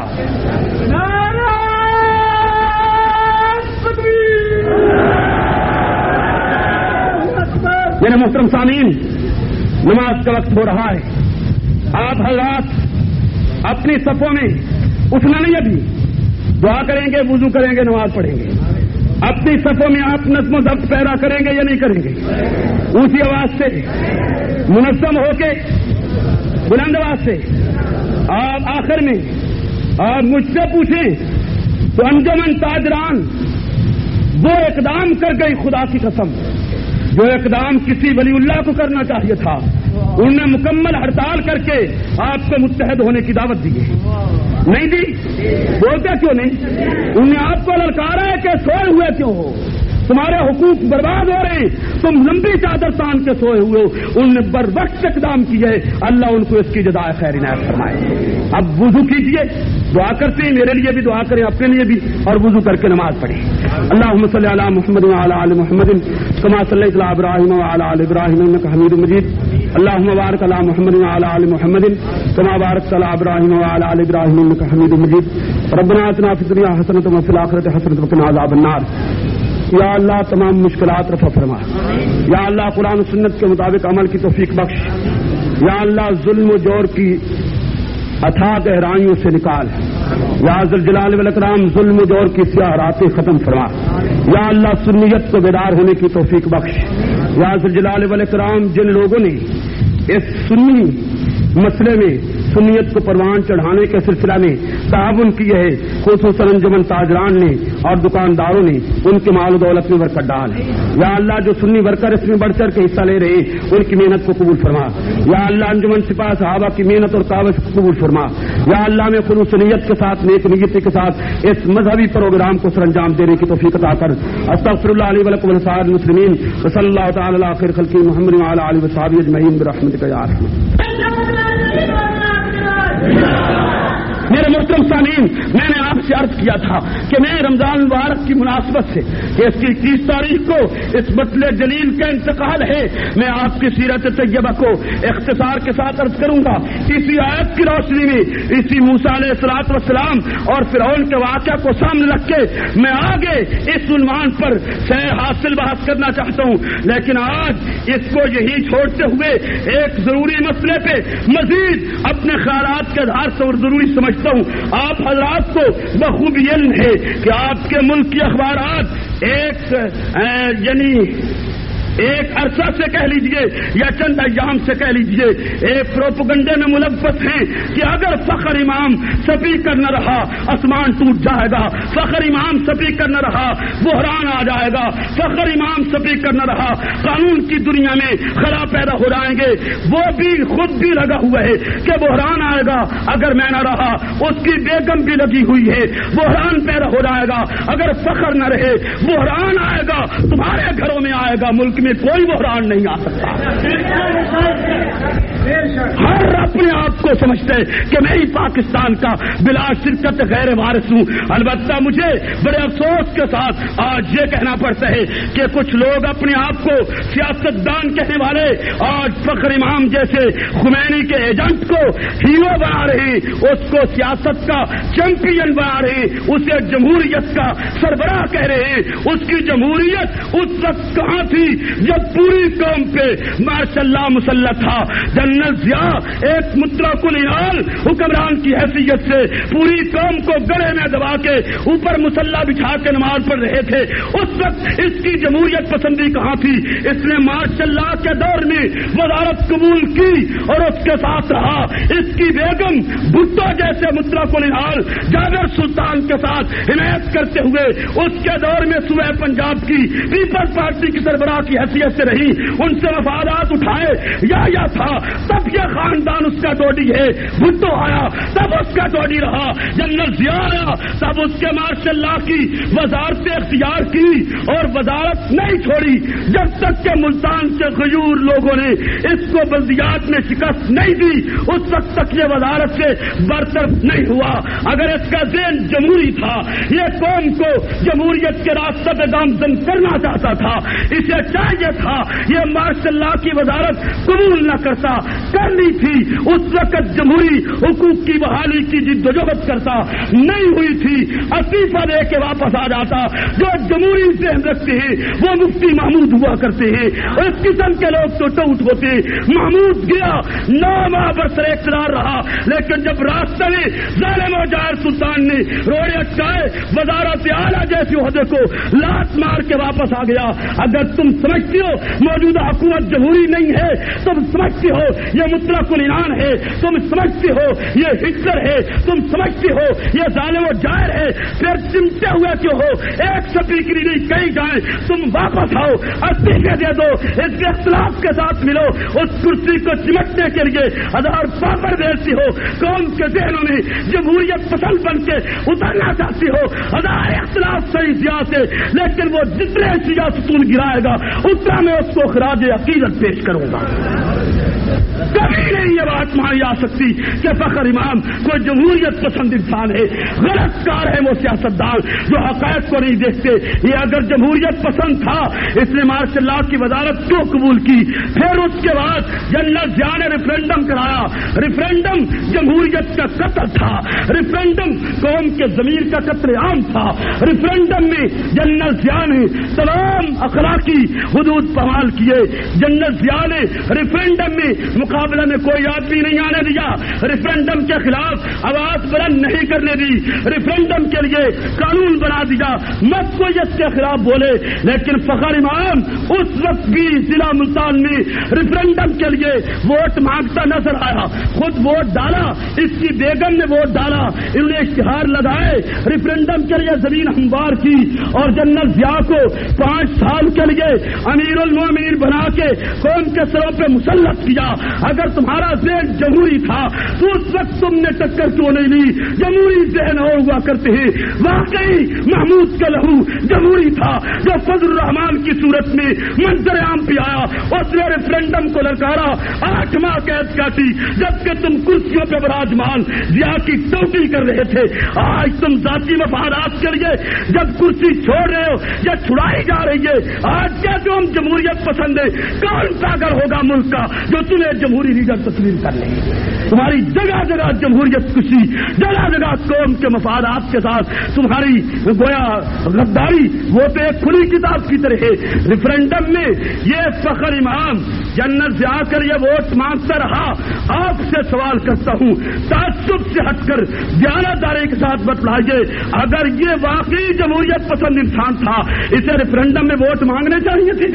میرے محترم سامعین، نماز کا وقت ہو رہا ہے۔ آپ حضرات اپنی صفوں میں اٹھنا نہیں، ابھی دعا کریں گے، وضو کریں گے، نماز پڑھیں گے۔ اپنی صفوں میں آپ نظم و ضبط پیدا کریں گے یا نہیں کریں گے؟ اونچی آواز سے منظم ہو کے بلند آواز سے۔ آپ آخر میں آپ مجھ سے پوچھیں تو انجمن تاجران وہ اقدام کر گئی، خدا کی قسم جو اقدام کسی ولی اللہ کو کرنا چاہیے تھا، انہوں نے مکمل ہڑتال کر کے آپ کو متحد ہونے کی دعوت دی ہے۔ نہیں دی؟ بولتے کیوں نہیں؟ انہوں نے آپ کو للکارا ہے کہ سوئے ہوئے کیوں ہو، تمہارے حقوق برباد ہو رہے ہیں، تم لمبی چادر تان کے سوئے ہوئے ہو۔ انہوں نے بر وقت اقدام کیے، اللہ ان کو اس کی جزائے خیر عنایت فرمائے۔ اب وضو کیجیے، دعا کرتے ہیں، میرے لیے بھی دعا کریں، اپنے لیے بھی، اور وضو کر کے نماز پڑھیں۔ اللہم صلی علی محمد وعلی آل محمد کما صلیت علی ابراہیم وعلی آل ابراہیم انک حمید مجید۔ اللہم بارک علی محمد وعلی آل محمد کما بارکت علی ابراہیم وعلی آل ابراہیم انک حمید مجید۔ ربنا آتنا فی الدنیا حسنۃ وفی الآخرۃ حسنۃ وقنا عذاب النار۔ یا اللہ تمام مشکلات رفع فرما، یا اللہ قرآن و سنت کے مطابق عمل کی توفیق بخش، یا اللہ ظلم و جور کی اتھاہ گہرائیوں سے نکال، یا ذی الجلال والاکرام ظلم و جور کی سیاہ راتیں ختم فرما، یا اللہ سنیت کو بیدار ہونے کی توفیق بخش، یا ذی الجلال والاکرام جن لوگوں نے اس سنی مسئلے میں سنیت کو پروان چڑھانے کے سلسلہ میں تعاون کیے ہے، خصوصاً انجمن تاجران نے اور دکانداروں نے ان کے مال و دولت میں برکت ڈال۔ یا اللہ جو سنی ورکر اس میں بڑھ چڑھ کے حصہ لے رہے ان کی محنت کو قبول فرما۔ یا اللہ انجمن سپاہ صحابہ کی محنت اور کاوش کو قبول فرما۔ یا اللہ میں خلوص نیت کے ساتھ، نیک نیتی کے ساتھ اس مذہبی پروگرام کو سر انجام دینے کی توفیق عطا کر۔ استغفر اللہ علی ولکم ولسائر المسلمین وصلی اللہ تعالی علی خیر خلقہ محمد وعلی آلہ وصحبہ اجمعین برحمتک یا ارحم۔ میرے محترم سامعین، میں نے آپ سے عرض کیا تھا کہ میں رمضان مبارک کی مناسبت سے کہ اس کی 30 تاریخ کو اس مطلع جلیل کا انتقال ہے، میں آپ کی سیرت طیبہ کو اختصار کے ساتھ عرض کروں گا۔ اسی آیت کی روشنی میں اسی موسیٰ علیہ الصلوۃ والسلام اور فرعون کے واقعہ کو سامنے رکھ کے میں آگے اس عنوان پر سیر حاصل بحث کرنا چاہتا ہوں، لیکن آج اس کو یہی چھوڑتے ہوئے ایک ضروری مسئلے پہ مزید اپنے خیالات کے اظہار سے اور ضروری سمجھتا ہوں۔ آپ حضرات کو بخوبی علم ہے کہ آپ کے ملک کی اخبارات ایک عرصہ سے کہہ لیجئے یا چند ایام سے کہہ لیجئے ایک پروپیگنڈے میں ملوث ہیں کہ اگر فخر امام سپیکر نہ رہا آسمان ٹوٹ جائے گا، فخر امام سپیکر نہ رہا بحران آ جائے گا، فخر امام سپیکر نہ رہا قانون کی دنیا میں خلا پیدا ہو جائیں گے۔ وہ بھی خود بھی لگا ہوا ہے کہ بحران آئے گا اگر میں نہ رہا، اس کی بیگم بھی لگی ہوئی ہے، بحران پیدا ہو جائے گا اگر فخر نہ رہے، بحران آئے گا تمہارے گھروں میں آئے گا، ملک میں کوئی بحران نہیں آ سکتا۔ ہر اپنے آپ کو سمجھتے کہ میں ہی پاکستان کا بلا شرکت غیر وارث ہوں۔ البتہ مجھے بڑے افسوس کے ساتھ آج یہ کہنا پڑتا ہے کہ کچھ لوگ اپنے آپ کو سیاستدان کہنے والے آج فخر امام جیسے خمینی کے ایجنٹ کو ہیرو بنا رہے ہیں، اس کو سیاست کا چیمپئن بنا رہے ہیں، اسے جمہوریت کا سربراہ کہہ رہے ہیں۔ اس کی جمہوریت اس وقت کہاں تھی جب پوری قوم پہ ماشاء اللہ مسلط تھا۔ جنرل ضیاء ایک مطلق العنان حکمران کی حیثیت سے پوری قوم کو گڑے میں دبا کے اوپر مسلح بچھا کے نماز پڑھ رہے تھے، اس وقت اس کی جمہوریت پسندی کہاں تھی؟ اس نے ماشاء اللہ کے دور میں وزارت قبول کی اور اس کے ساتھ رہا۔ اس کی بیگم بھٹو جیسے مطلق العنان جابر سلطان کے ساتھ حمایت کرتے ہوئے اس کے دور میں صوبہ پنجاب کی پیپلز پارٹی کی سربراہ کی حیثیت سے رہی، ان سے مفادات اٹھائے یا تھا، تب یہ خاندان اس کا ٹوڈی ہے۔ بھٹو آیا تب اس کا ٹوڈی رہا، جنرل ضیاء آیا تب اس کے ماشاء اللہ کی وزارت اختیار کی اور وزارت نہیں چھوڑی جب تک کہ ملتان کے غیور لوگوں نے اس کو بلدیات میں شکست نہیں دی، اس وقت تک یہ وزارت سے برطرف نہیں ہوا۔ اگر اس کا ذہن جمہوری تھا، یہ قوم کو جمہوریت کے راستے پہ گامزن کرنا چاہتا تھا، اسے چاہیے تھا یہ ماشاء اللہ کی وزارت قبول نہ کرتا، کرنی تھی اس وقت جمہوری حقوق کی بحالی کی جدوجہد کرتا، نہیں ہوئی تھی استعفیٰ دے کے واپس آ جاتا۔ جو جمہوری ذہن رکھتے ہیں وہ مفتی محمود ہوا کرتے ہیں، اور اس قسم کے لوگ تو ٹوٹ ہوتے۔ محمود گیا 9 ماہ برسر اقتدار رہا، لیکن جب راستے میں ظالم و جائر سلطان نے روڑے اٹکائے، وزارت اعلیٰ جیسے عہدے کو لات مار کے واپس آ گیا۔ اگر تم سمجھتے ہو موجودہ حکومت جمہوری نہیں ہے، تم سمجھتے ہو یہ مطلق العنان ہے، تم سمجھتے ہو یہ ہٹلر ہے، تم سمجھتے ہو یہ ظالم و جائر ہے، پھر چمٹے ہوئے کیوں ہو؟ ایک سپیکری نہیں کہیں جائیں، تم واپس آؤ، استعفے دے دو، اس کے اختلاف کے ساتھ ملو، اس کرسی کو چمٹنے کے لیے ہزار پاپڑ بیچتی ہو، قوم کے ذہنوں میں جمہوریت پسند بن کے اترنا چاہتی ہو، ہزار اختلاف صحیح سیاست، لیکن وہ جتنے سیاستون گرائے گا اتنا میں اس کو خراج عقیدت پیش کروں گا۔ کبھی نہیں یہ بات مانی جا سکتی کہ فخر امام کوئی جمہوریت پسند انسان ہے، غلط کار ہے وہ سیاستدان جو حقائق کو نہیں دیکھتے۔ یہ اگر جمہوریت پسند تھا اس نے ماشاء اللہ کی وزارت کیوں قبول کی؟ پھر اس کے بعد جنرل ضیاء نے ریفرینڈم کرایا، ریفرینڈم جمہوریت کا قتل تھا، ریفرینڈم قوم کے ضمیر کا قتل عام تھا، ریفرینڈم میں جنرل ضیاء نے تمام اخلاقی حدود پامال کیے، جنرل ضیاء نے ریفرینڈم میں مقابلے میں کوئی آدمی نہیں آنے دیا، ریفرنڈم کے خلاف آواز بلند نہیں کرنے دی، ریفرنڈم کے لیے قانون بنا دیا، مت کوئی اس کے خلاف بولے۔ لیکن فخر امام اس وقت بھی ضلع ملتان میں ریفرنڈم کے لیے ووٹ مانگتا نظر آیا، خود ووٹ ڈالا، اس کی بیگم نے ووٹ ڈالا، انہوں نے اشتہار لگائے ریفرنڈم کے لیے زمین ہموار کی اور جنرل ضیاء کو 5 سال کے لیے امیر المومنین بنا کے قوم کے سروں پہ مسلط کیا۔ اگر تمہارا ذہن جمہوری تھا تو اس وقت تم نے ٹکر کیوں نہیں لی؟ جمہوری ذہن اور ہوا کرتے ہیں۔ واقعی محمود کا لہو جمہوری تھا جو فضل الرحمان کی صورت میں منظر عام پہ آیا، اس نے ریفرنڈم کو للکارا، 8 ماہ قید کاٹی، جبکہ تم کرسیوں پہ براجمان ضیاء کی ٹوٹی کر رہے تھے۔ آج تم ذاتی مفادات کے لیے جب کرسی چھوڑ رہے ہو یا چھڑائی جا رہی ہے، آج کیا جو ہم جمہوریت پسند ہے، کون پاگل ہوگا ملک کا جو تمہیں جمہوری لیڈر تسلیم کر لیں؟ تمہاری جگہ جگہ جمہوریت کشی، جگہ جگہ قوم کے مفادات کے ساتھ تمہاری گویا غداری، وہ تو ایک کھلی کتاب کی طرح ہے۔ ریفرنڈم میں یہ فخر امام جنرل ضیاء کر یہ ووٹ مانگتا رہا۔ آپ سے سوال کرتا ہوں، تعصب سے ہٹ کر دیانتداری کے ساتھ بتلائیے، اگر یہ واقعی جمہوریت پسند انسان تھا، اسے ریفرنڈم میں ووٹ مانگنے چاہیے تھے؟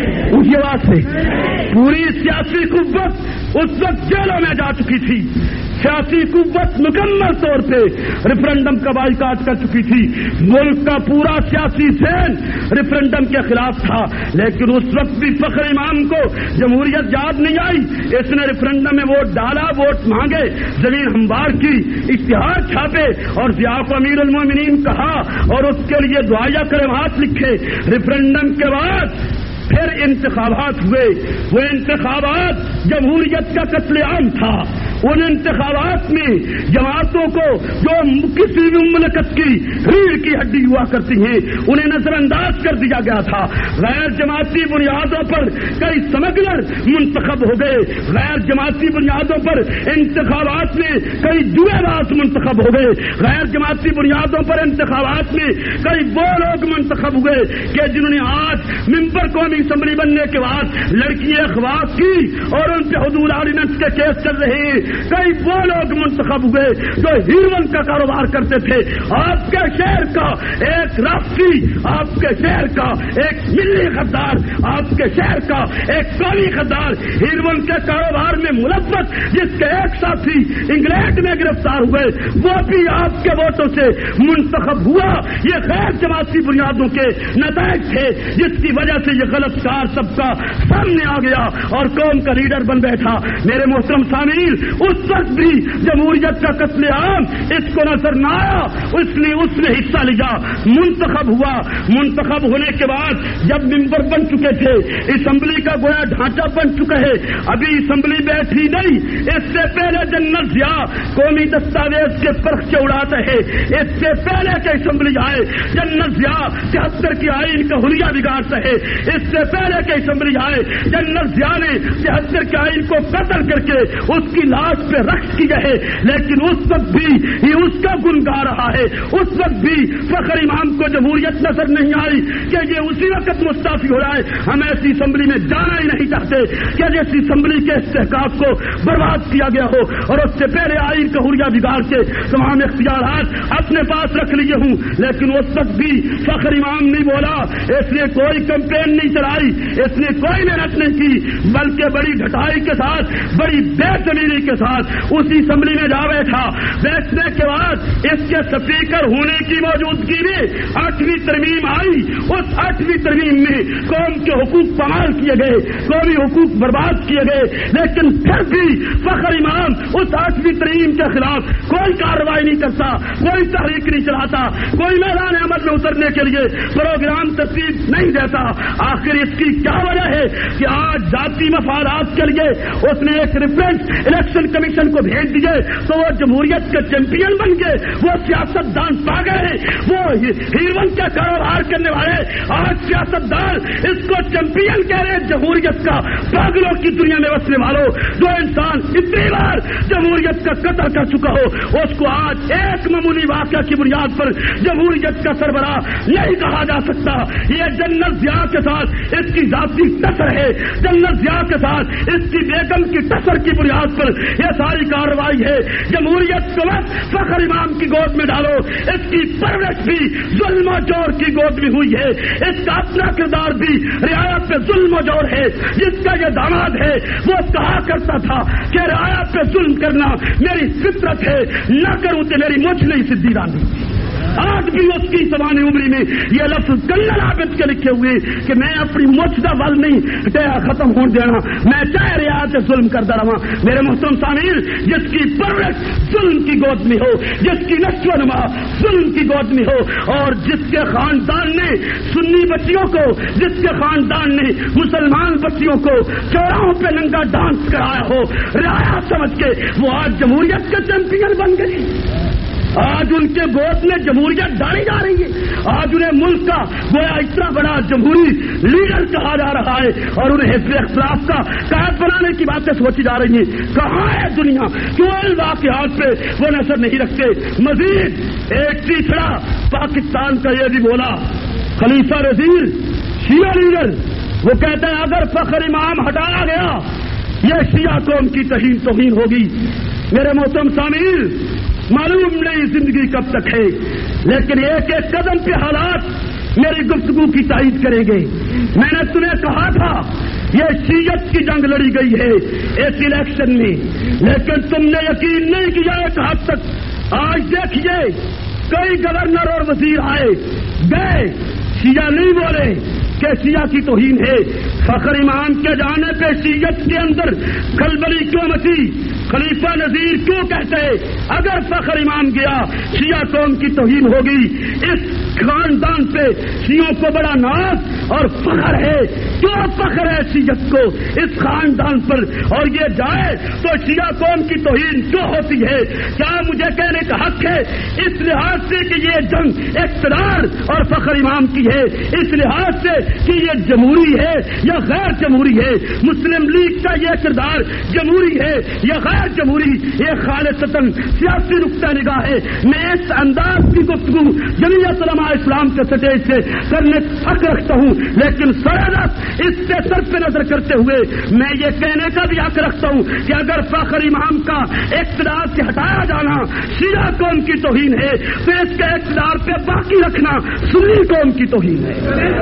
اس کے بعد سے پوری سیاسی قوت اس وقت جیلوں میں جا چکی تھی، سیاسی قوت مکمل طور پہ ریفرنڈم کا بائیکاٹ کر چکی تھی، ملک کا پورا سیاسی ذہن ریفرنڈم کے خلاف تھا، لیکن اس وقت بھی فخر امام کو جمہوریت یاد نہیں آئی۔ اس نے ریفرنڈم میں ووٹ ڈالا، ووٹ مانگے، زمین ہموار کی، اشتہار چھاپے اور ضیاء کو امیر المومنین کہا اور اس کے لیے دعائیہ کلمات لکھے۔ ریفرنڈم کے بعد پھر انتخابات ہوئے، وہ انتخابات جمہوریت کا قتل عام تھا۔ ان انتخابات میں جماعتوں کو جو کسی بھی مملکت کی ریڑھ کی ہڈی ہوا کرتی ہیں انہیں نظر انداز کر دیا گیا تھا۔ غیر جماعتی بنیادوں پر کئی سمگلر منتخب ہو گئے، غیر جماعتی بنیادوں پر انتخابات میں کئی جوئے باز منتخب ہو گئے، غیر جماعتی بنیادوں پر انتخابات میں کئی وہ لوگ منتخب ہوئے کہ جنہوں نے آج ممبر قومی اسمبلی بننے کے بعد لڑکیاں اغوا کی اور ان پہ حدود آرڈیننس کے کیس چل رہے ہیں، کئی وہ لوگ منتخب ہوئے جو ہیروئن کا کاروبار کرتے تھے۔ آپ کے شہر کا ایک رافتی، آپ کے شہر کا ایک ملی غدار، آپ کے شہر کا ایک قومی غدار ہیروئن کے کاروبار میں ملوث، جس کے ایک ساتھی انگلینڈ میں گرفتار ہوئے، وہ بھی آپ کے ووٹوں سے منتخب ہوا۔ یہ غیر جماعتی بنیادوں کے نتائج تھے جس کی وجہ سے یہ غلط کار سب کا سامنے آ گیا اور قوم کا لیڈر بن بیٹھا۔ میرے محترم سامعین، اس وقت بھی جمہوریت کا قتل عام اس کو نظر نہ آیا، اس نے حصہ لیا، منتخب ہوا۔ منتخب ہونے کے بعد جب ممبر بن چکے تھے، اسمبلی کا گویا ڈھانچہ بن چکا ہے، ابھی اسمبلی بیٹھی نہیں، اس سے پہلے جنرل ضیاء قومی دستاویز کے پرخچے اڑاتے ہیں، اس سے پہلے کہ اسمبلی آئے جنرل ضیاء 73 کی آئین کا حلیہ بگاڑتا ہے، اس سے پہلے کہ اسمبلی آئے جنرل ضیاء نے 73 کے آئین کو قتل کر کے اس کی لاش پہ رقص کیا ہے، لیکن اس وقت بھی یہ اس کا گن گا رہا ہے۔ اس وقت بھی فخر امام کو جمہوریت نظر نہیں آئی کہ یہ اسی وقت مستعفی ہو رہا ہے، ہم ایسی اسمبلی میں جانا ہی نہیں چاہتے کہ جیسی اسمبلی کے استحقاق کو برباد کیا گیا ہو اور اس سے پہلے آئین کا حلیہ بگاڑ کے تمام اختیارات اپنے پاس رکھ لیے ہوں۔ لیکن اس وقت بھی فخر امام نہیں بولا، اس نے کوئی کمپین نہیں چلائی، اس نے کوئی محنت نہیں کی، بلکہ بڑی ڈھٹائی کے ساتھ، بڑی بے زمینی کے ساتھ اسی اسمبلی میں جا بیٹھا۔ بیٹھنے کے بعد اس کے سپیکر ہونے کی موجودگی میں 8ویں ترمیم آئی، اس 8ویں ترمیم میں قوم کے حقوق پامال کیے گئے، قومی حقوق برباد کیے گئے، لیکن پھر بھی فخر امام اس 8ویں ترمیم کے خلاف کوئی کارروائی نہیں کرتا، کوئی تحریک نہیں چلاتا، کوئی میدان عمل میں اترنے کے لیے پروگرام ترتیب نہیں دیتا۔ آخر اس کی کیا وجہ ہے کہ آج ذاتی مفادات کے لیے اس نے ایک ریفرنس الیکشن کمیشن کو بھیج دیے تو وہ جمہوریت کے چیمپئن بن گئے، وہ سیاست دان پا گئے، وہ ہیروئن کا کاروبار کرنے والے آج سیاست دان اس کو چیمپئن کہہ رہے جمہوریت کا، پاگلوں کی دنیا میں بسنے والوں، جو انسان اتنی بار جمہوریت کا قتل کر چکا ہو، اس کو آج ایک معمولی واقعہ کی بنیاد پر جمہوریت کا سربراہ نہیں کہا جا سکتا۔ یہ جنرل ضیاء کے ساتھ اس کی ذاتی ٹکر ہے، جنرل ضیاء کے ساتھ اس کی بیگم کی ٹکر کی بنیاد پر یہ ساری کارروائی ہے۔ جمہوریت کو فخر امام کی گود میں ڈالو، اس کی پرورش بھی ظلم و جور کی گود میں ہوئی ہے، اس کا اپنا کردار بھی رعایا پہ ظلم و جور ہے۔ جس کا یہ داماد ہے وہ کہا کرتا تھا کہ رعایا پہ ظلم کرنا میری فطرت ہے، نہ کروں تو میری مجھ نہیں سدھی رانی۔ آج بھی اس کی سوانح عمری میں یہ لفظ کنل عابد کے لکھے ہوئے کہ میں اپنی مجدہ ول نہیں ختم ہونے دینا، میں چاہے رعایت ظلم کرتا رہا۔ میرے محترم سامعین، جس کی پرورش ظلم کی گود میں ہو، جس کی نشو و نما ظلم کی گود میں ہو، اور جس کے خاندان نے سنی بچیوں کو، جس کے خاندان نے مسلمان بچیوں کو چوراہوں پہ ننگا ڈانس کرایا ہو رعایت سمجھ کے، وہ آج جمہوریت کے چیمپئن بن گئی۔ آج ان کے گود میں جمہوریت ڈالی جا رہی ہے، آج انہیں ملک کا گویا اتنا بڑا جمہوری لیڈر کہا جا رہا ہے، اور انہیں حزب اختلاف کا قائد بنانے کی باتیں سوچی جا رہی ہیں۔ کہاں ہے دنیا؟ کیوں ان واقعات پہ وہ نظر نہیں رکھتے؟ مزید ایک تیسرا پاکستان کا یہ بھی بولا خلیفہ رضیر شیعہ لیڈر، وہ کہتا ہے اگر فخر امام ہٹایا گیا یہ شیعہ قوم کی توہین ہوگی۔ میرے محترم سامعین، معلوم نہیں زندگی کب تک ہے، لیکن ایک ایک قدم پہ حالات میری گفتگو کی تائید کریں گے۔ میں نے تمہیں کہا تھا یہ شیعت کی جنگ لڑی گئی ہے اس الیکشن میں، لیکن تم نے یقین نہیں کیا ایک حد تک۔ آج دیکھیے کئی گورنر اور وزیر آئے گئے، شیعہ نہیں بولے کہ شیعہ کی توہین ہے۔ فخر امام کے جانے پہ شیعت کے اندر کھلبلی کیوں مچی؟ خلیفہ نذیر کیوں کہتے اگر فخر امام گیا شیعہ قوم کی توہین ہوگی؟ اس خاندان پہ شیعوں کو بڑا ناز اور فخر ہے، کیوں فخر ہے شیعت کو اس خاندان پر، اور یہ جائے تو شیعہ قوم کی توہین کیوں ہوتی ہے؟ کیا مجھے کہنے کا حق ہے اس لحاظ سے کہ یہ جنگ اقتدار اور فخر امام کی ہے، اس لحاظ سے کہ یہ جمہوری ہے یا غیر جمہوری ہے؟ مسلم لیگ کا یہ کردار جمہوری ہے یا غیر جمہوری؟ یہ خالصتاً سیاسی نقطہ نگاہ ہے۔ میں اس انداز کی گفتگو جمعیت علماء اسلام کے سٹیج سے کرنے حق رکھتا ہوں، لیکن سرحد اس سے سر پہ نظر کرتے ہوئے میں یہ کہنے کا بھی حق رکھتا ہوں کہ اگر فخر امام کا اقتدار سے ہٹایا جانا شیعہ قوم کی توہین ہے تو اس کے اقتدار پہ باقی رکھنا سنی قوم کی توہین ہے۔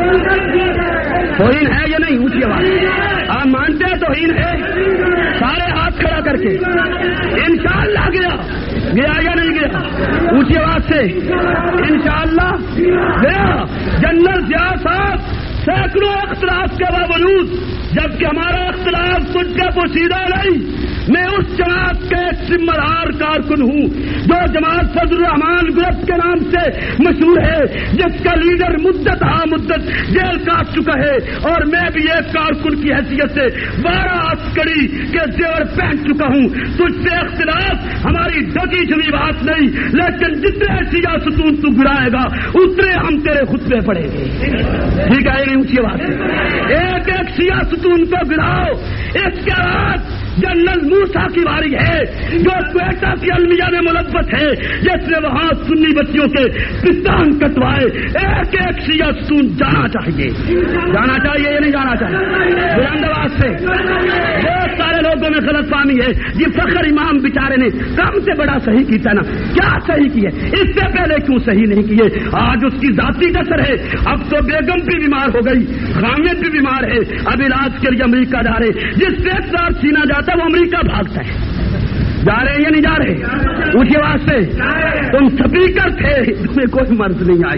توہین ہے یا نہیں؟ اونچی آواز آپ مانتے ہیں توہین ہے؟ سارے ہاتھ کھڑا کر کے انشاءاللہ گیا یا نہیں گیا؟ اونچی آواز سے انشاءاللہ گیا۔ جنرل ضیاء صاحب سینکڑوں اختلاف کے باوجود جبکہ ہمارا اختلاف کچھ کا پوشیدہ نہیں، میں اس جماعت کا ایک ذمہ دار کارکن ہوں جو جماعت فضل الرحمان گروپ کے نام سے مشہور ہے، جس کا لیڈر مدت جیل کاٹ چکا ہے، اور میں بھی ایک کارکن کی حیثیت سے 12 عسکری کے زیور پہن چکا ہوں۔ تجھ سے اختلاف ہماری ڈکی چھوی بات نہیں، لیکن جتنے شیعہ ستون تو گرائے گا اتنے ہم تیرے خطبے پڑیں گے۔ ٹھیک ہے؟ اونچی بات ایک ایک شیعہ ستون کو گراؤ۔ اس کے بعد جنرل موسیٰ کی باری ہے جو کوئٹہ کی المیہ میں ملوث ہے، جس نے وہاں سنی بچیوں کے پستان کٹوائے۔ ایک ایک شیعہ ستون جانا چاہیے یا نہیں جانا چاہیے؟ بلند آواز سے بہت سارے لوگوں میں غلط فہمی ہے، یہ فخر امام بیچارے نے کم سے بڑا صحیح کیتا نا، کیا صحیح کیے؟ اس سے پہلے کیوں صحیح نہیں کیے؟ آج اس کی ذاتی کثر ہے، اب تو بیگم بھی بیمار ہو گئی، خامد بھی بیمار ہے، اب علاج کے لیے امریکہ جا رہے، جس سے اقتدار چھینا جاتا وہ امریکہ بھاگتا ہے۔ جا رہے یا نہیں جا رہے؟ اونچی آواز سے تم سپیکر تھے، تمہیں کوئی مرض نہیں آئی،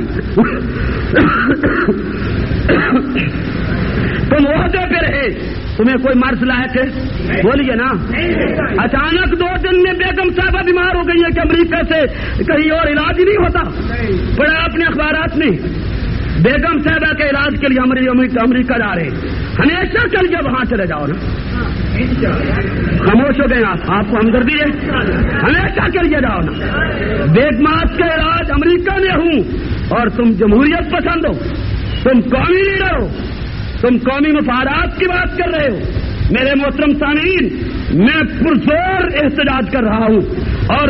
تم عہدے پہ رہے، تمہیں کوئی مرض لائق ہے؟ بولیے نا۔ اچانک 2 دن میں بیگم صاحبہ بیمار ہو گئی ہے کہ امریکہ سے کہیں اور علاج ہی نہیں ہوتا۔ پڑھا اپنے اخبارات میں بیگم صاحبہ کے علاج کے لیے امریکہ جا رہے، ہمیشہ کے لیے وہاں چلے جاؤ نا۔ خاموش ہو گئے آپ کو ہمدردی ہے؟ ہمیشہ کے لیے جاؤ نا۔ بیگمات کا علاج امریکہ میں ہوں اور تم جمہوریت پسند ہو، تم قومی لیڈر ہو، تم قومی مفادات کی بات کر رہے ہو، میرے محترم سامعین، میں پرزور احتجاج کر رہا ہوں اور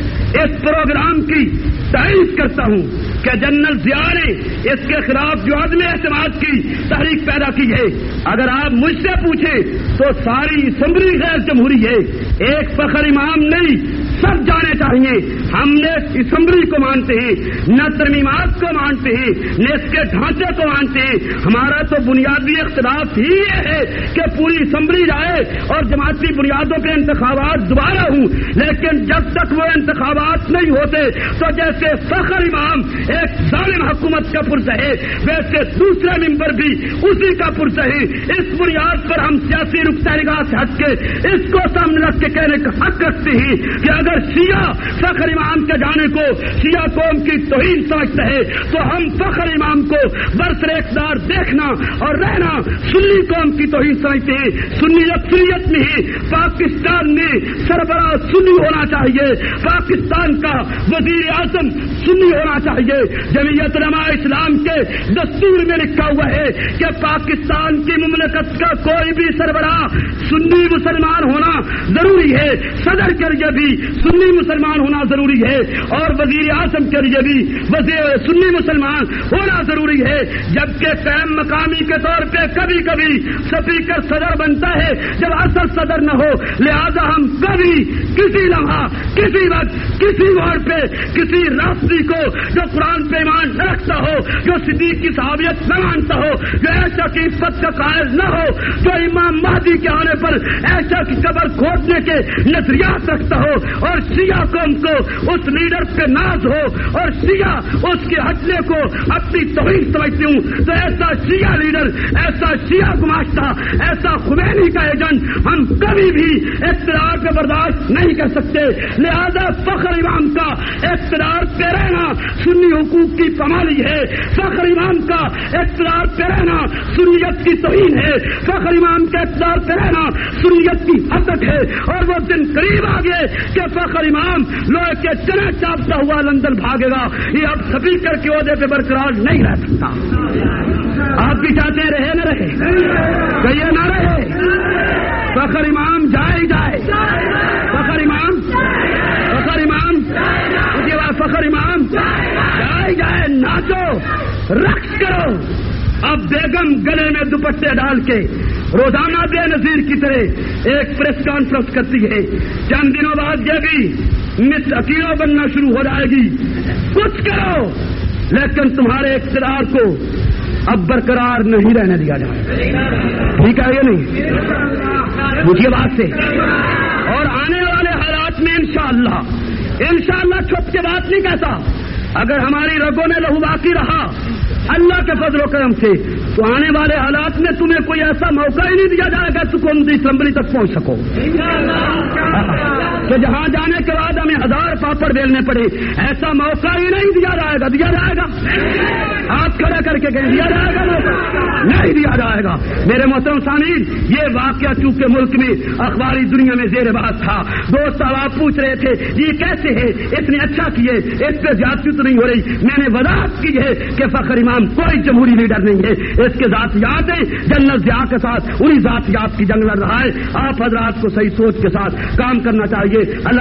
اس پروگرام کی تعریف کرتا ہوں کہ جنرل ضیاء نے اس کے خلاف جو عدم اعتماد کی تحریک پیدا کی ہے، اگر آپ مجھ سے پوچھیں تو ساری اسمبلی غیر جمہوری ہے، ایک فخر امام نہیں، سب جانے چاہیے ہم نے اسمبلی کو مانتے ہیں، نہ ترمیمات کو مانتے ہیں، نہ اس کے ڈھانچے کو مانتے ہیں، ہمارا تو بنیادی اختلاف ہی یہ ہے کہ پوری اسمبلی جائے اور جماعتی بنیادوں کے انتخابات دوبارہ ہوں، لیکن جب تک وہ انتخابات نہیں ہوتے تو جیسے فخر امام ایک ظالم حکومت کا پرزہ ہے، ویسے دوسرے ممبر بھی اسی کا پرزہ ہے۔ اس بنیاد پر ہم سیاسی نقطہ نگاہ سے ہٹ کے اس کو سامنے رکھ کے کہنے کا حق رکھتے ہیں کہ اگر شیعہ فخر امام کے جانے کو شیعہ قوم کی توہین سمجھتا ہے تو ہم فخر امام کو برسر اقتدار دیکھنا اور رہنا سنی قوم کی توہین سمجھتے ہیں۔ سنی اکثریت میں ہی پاکستان میں سربراہ سنی ہونا چاہیے، پاکستان کا وزیر اعظم سنی ہونا چاہیے۔ جمعیت علماء اسلام کے دستور میں لکھا ہوا ہے کہ پاکستان کی مملکت کا کوئی بھی سربراہ سنی مسلمان ہونا ضروری ہے، صدر کے لیے بھی سنی مسلمان ہونا ضروری ہے اور وزیر اعظم کے لیے بھی سنی مسلمان ہونا ضروری ہے، جبکہ قائم مقامی کے طور پہ کبھی کبھی سپیکر صدر بنتا ہے جب اصل صدر نہ ہو، لہذا ہم کبھی کسی لمحہ کسی وقت کسی موڑ پہ کسی رافضی کو جو قرآن پہ ایمان نہ رکھتا ہو، جو صدیق کی صحابیت نہ مانتا ہو، جو ایسا کی عفت کا قائل نہ ہو، جو امام مہدی کے آنے پر ایسا کی قبر کھودنے کے نظریات رکھتا ہو اور شیعہ قوم کو اس لیڈر پہ ناز ہو اور شیعہ اس کے ہٹنے کو اپنی توہین سمجھتی ہوں، تو ایسا شیعہ لیڈر، ایسا شیعہ گماشتہ، ایسا خمینی کا ایجنٹ ہم کبھی بھی اقتدار پہ برداشت نہیں کر سکتے۔ لہذا فخر امام کا اقتدار پہ رہنا سنی حقوق کی پامالی ہے، فخر امام کا اقتدار پہ رہنا سنیت کی توہین ہے، فخر امام کے اقتدار پہ رہنا سنیت کی حقت ہے، اور وہ دن قریب آ گئے کہ فخر امام لوہے کے چنے چاپتا ہوا لندن بھاگے گا، یہ اب سپیکر کے عہدے پہ برقرار نہیں رہ سکتا۔ آپ بھی چاہتے ہیں رہے نہ رہے، کہیے نہ رہے، فخر امام جائے ہی جائے، فخر امام فخر امام جائے جائے، ناچو رقص کرو۔ اب بیگم گلے میں دوپٹے ڈال کے روزانہ بے نظیر کی طرح ایک پریس کانفرنس کرتی ہے، چند دنوں بعد یہ بھی مس اکیلو بننا شروع ہو جائے گی۔ کچھ کرو لیکن تمہارے اقتدار کو اب برقرار نہیں رہنے دیا جائے، ٹھیک ہے یہ نہیں؟ مجھے بات سے اور آنے والے حالات میں انشاءاللہ چھپ کے بات نہیں کہتا، اگر ہماری رگوں میں لہو باقی رہا اللہ کے فضل و کرم سے تو آنے والے حالات میں تمہیں کوئی ایسا موقع ہی نہیں دیا جائے گا تم اسمبلی تک پہنچ سکو، کہ جہاں جانے کے بعد ہمیں 1000 پاپڑ بیلنے پڑے، ایسا موقع ہی نہیں دیا جائے گا۔ دیا جائے گا؟ ہاتھ کھڑا کر کے کہیں دیا جائے گا؟ نہیں دیا جائے گا۔ میرے محترم سامعین، یہ واقعہ چونکہ ملک میں اخباری دنیا میں زیر بحث تھا، دوست صاحب آپ پوچھ رہے تھے یہ کیسے ہے، اس نے اچھا کیے، اس پہ زیادتی تو نہیں ہو رہی۔ میں نے وضاحت کی ہے کہ فخر امام کوئی جمہوری لیڈر نہیں ہے، اس کے ذاتیات ہیں، جنرل ضیاء کے ساتھ انہی ذاتیات کی جنگ لڑ رہا ہے۔ آپ حضرات کو صحیح سوچ کے ساتھ کام کرنا چاہیے۔ اللہ